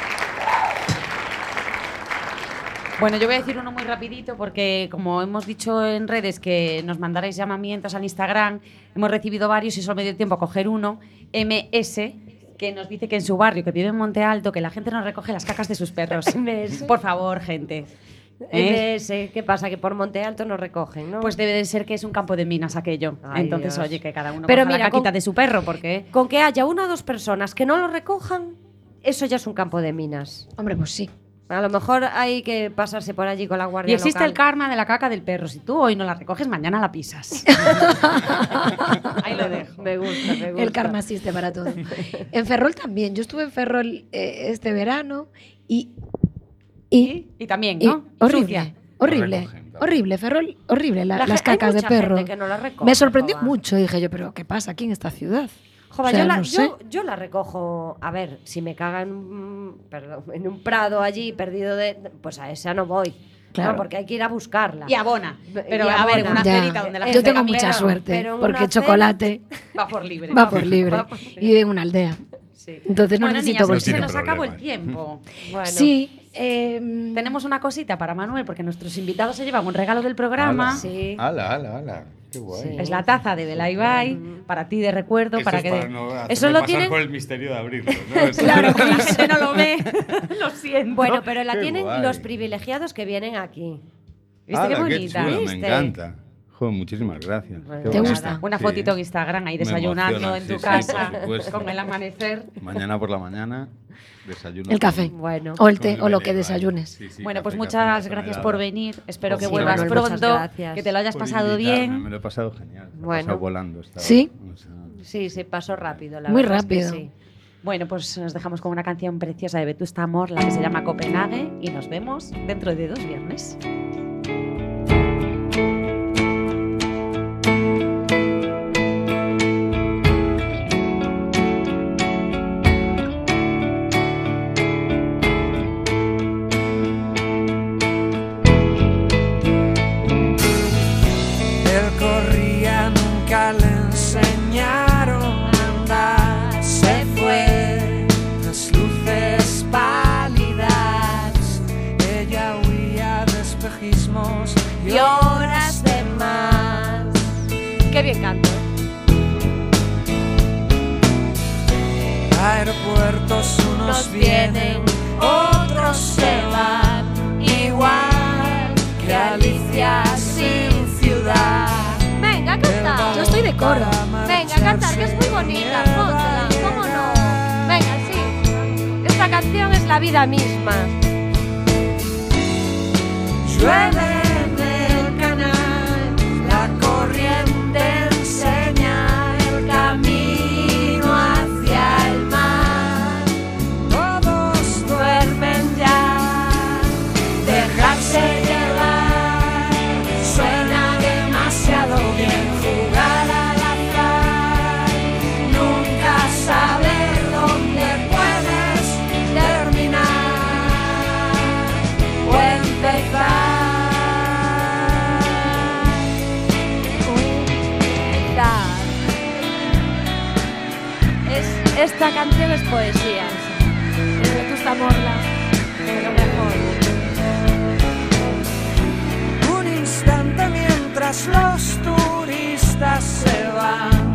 Bueno, yo voy a decir uno muy rapidito porque como hemos dicho en redes que nos mandaréis llamamientos al Instagram, hemos recibido varios y solo me dio tiempo a coger uno, M S, que nos dice que en su barrio, que vive en Monte Alto, que la gente no recoge las cacas de sus perros. M S. Por favor, gente. ¿Eh? M S, ¿qué pasa? Que por Monte Alto no recogen, ¿no? Pues debe de ser que es un campo de minas aquello. Ay, Entonces, Dios. oye, que cada uno Pero coja mira, la caquita con- de su perro, porque... Con que haya una o dos personas que no lo recojan, eso ya es un campo de minas. hombre, pues sí. A lo mejor hay que pasarse por allí con la guardia Y existe local. el karma de la caca del perro. Si tú hoy no la recoges, mañana la pisas. Ahí lo dejo. Me gusta, me gusta. El karma existe para todo. En Ferrol también. Yo estuve en Ferrol eh, este verano y. Y. Y también, y- ¿no? horrible. Sucia. Horrible. recogen también. Horrible, Ferrol, horrible. la- La las ge- hay cacas de mucha perro. gente que no la recoge, Me sorprendió joba. mucho. Dije yo, pero ¿qué pasa aquí en esta ciudad? Joder, O sea, yo, la, no sé. yo, yo la recojo, a ver, si me caga en un, perdón, en un prado allí perdido de... Pues a esa no voy, Claro. ¿no? Porque hay que ir a buscarla. Y abona. Pero Y a ver, abona. una Ya. cerita donde la Yo gente tengo camina, mucha suerte pero en porque una acera- chocolate Va por libre. va por libre Va por libre. y vive en una aldea. Sí. Entonces no Bueno, necesito niñas, se tiene nos acabó el problemas. tiempo. Bueno, Sí. eh, Tenemos una cosita para Manuel, porque nuestros invitados se llevan un regalo del programa. Ala. sí. Ala, ala, ala. Qué guay. Sí. Es la taza de Bela Ibai, para ti de recuerdo, Esto para es que... para no hacerme Eso lo pasar tienen- por el misterio de abrirlo, ¿no? Es- Claro, como la gente no lo ve. Lo siento. Bueno, pero la Qué tienen guay. los privilegiados que vienen aquí. ¿Viste qué Ala, bonita? chulo, me ¿Viste? encanta. Jo, muchísimas gracias. Bueno, Qué ¿te bonito. gusta? Una Sí. fotito en Instagram ahí Me desayunando emociona, en sí, tu sí, casa por supuesto. con el amanecer. Mañana por la mañana, desayuno. El café. Bueno, O el con té, el o lo que Belén, desayunes. sí, sí, Bueno, pues café, muchas café, gracias helado. por venir. Espero que Sí, vuelvas Manuel, muchas pronto, gracias. que te lo hayas Por pasado invitarme, bien. Me lo he pasado genial. Me Bueno. he pasado volando. esta ¿Sí? hora, o sea, sí, se pasó rápido, la Muy verdad es que rápido. sí. Bueno, pues nos dejamos con una canción preciosa de Vetusta Amor, la que se llama Copenhague, y nos vemos dentro de dos viernes. Él corría, nunca le enseñaron a andar. Se fue, las luces pálidas. Ella huía de espejismos y horas de más. Qué bien canto. Aeropuertos unos Nos vienen, vienen, otros se van, igual que Alicia sin ciudad. Venga, a cantar. Yo estoy de coro. Venga, a cantar, que es muy bonita, póntela, ¿cómo no? Venga, sí. Esta canción es la vida misma. llueve en el canal, la corriente enseña el camino hacia el mar. Todos duermen ya, dejarse llevar, suena demasiado bien jugar al azar. Nunca saber dónde puedes terminar o empezar. Es, esta canción es poesía. Es de Vetusta Morla, pero mejor. Un instante mientras los turistas se van.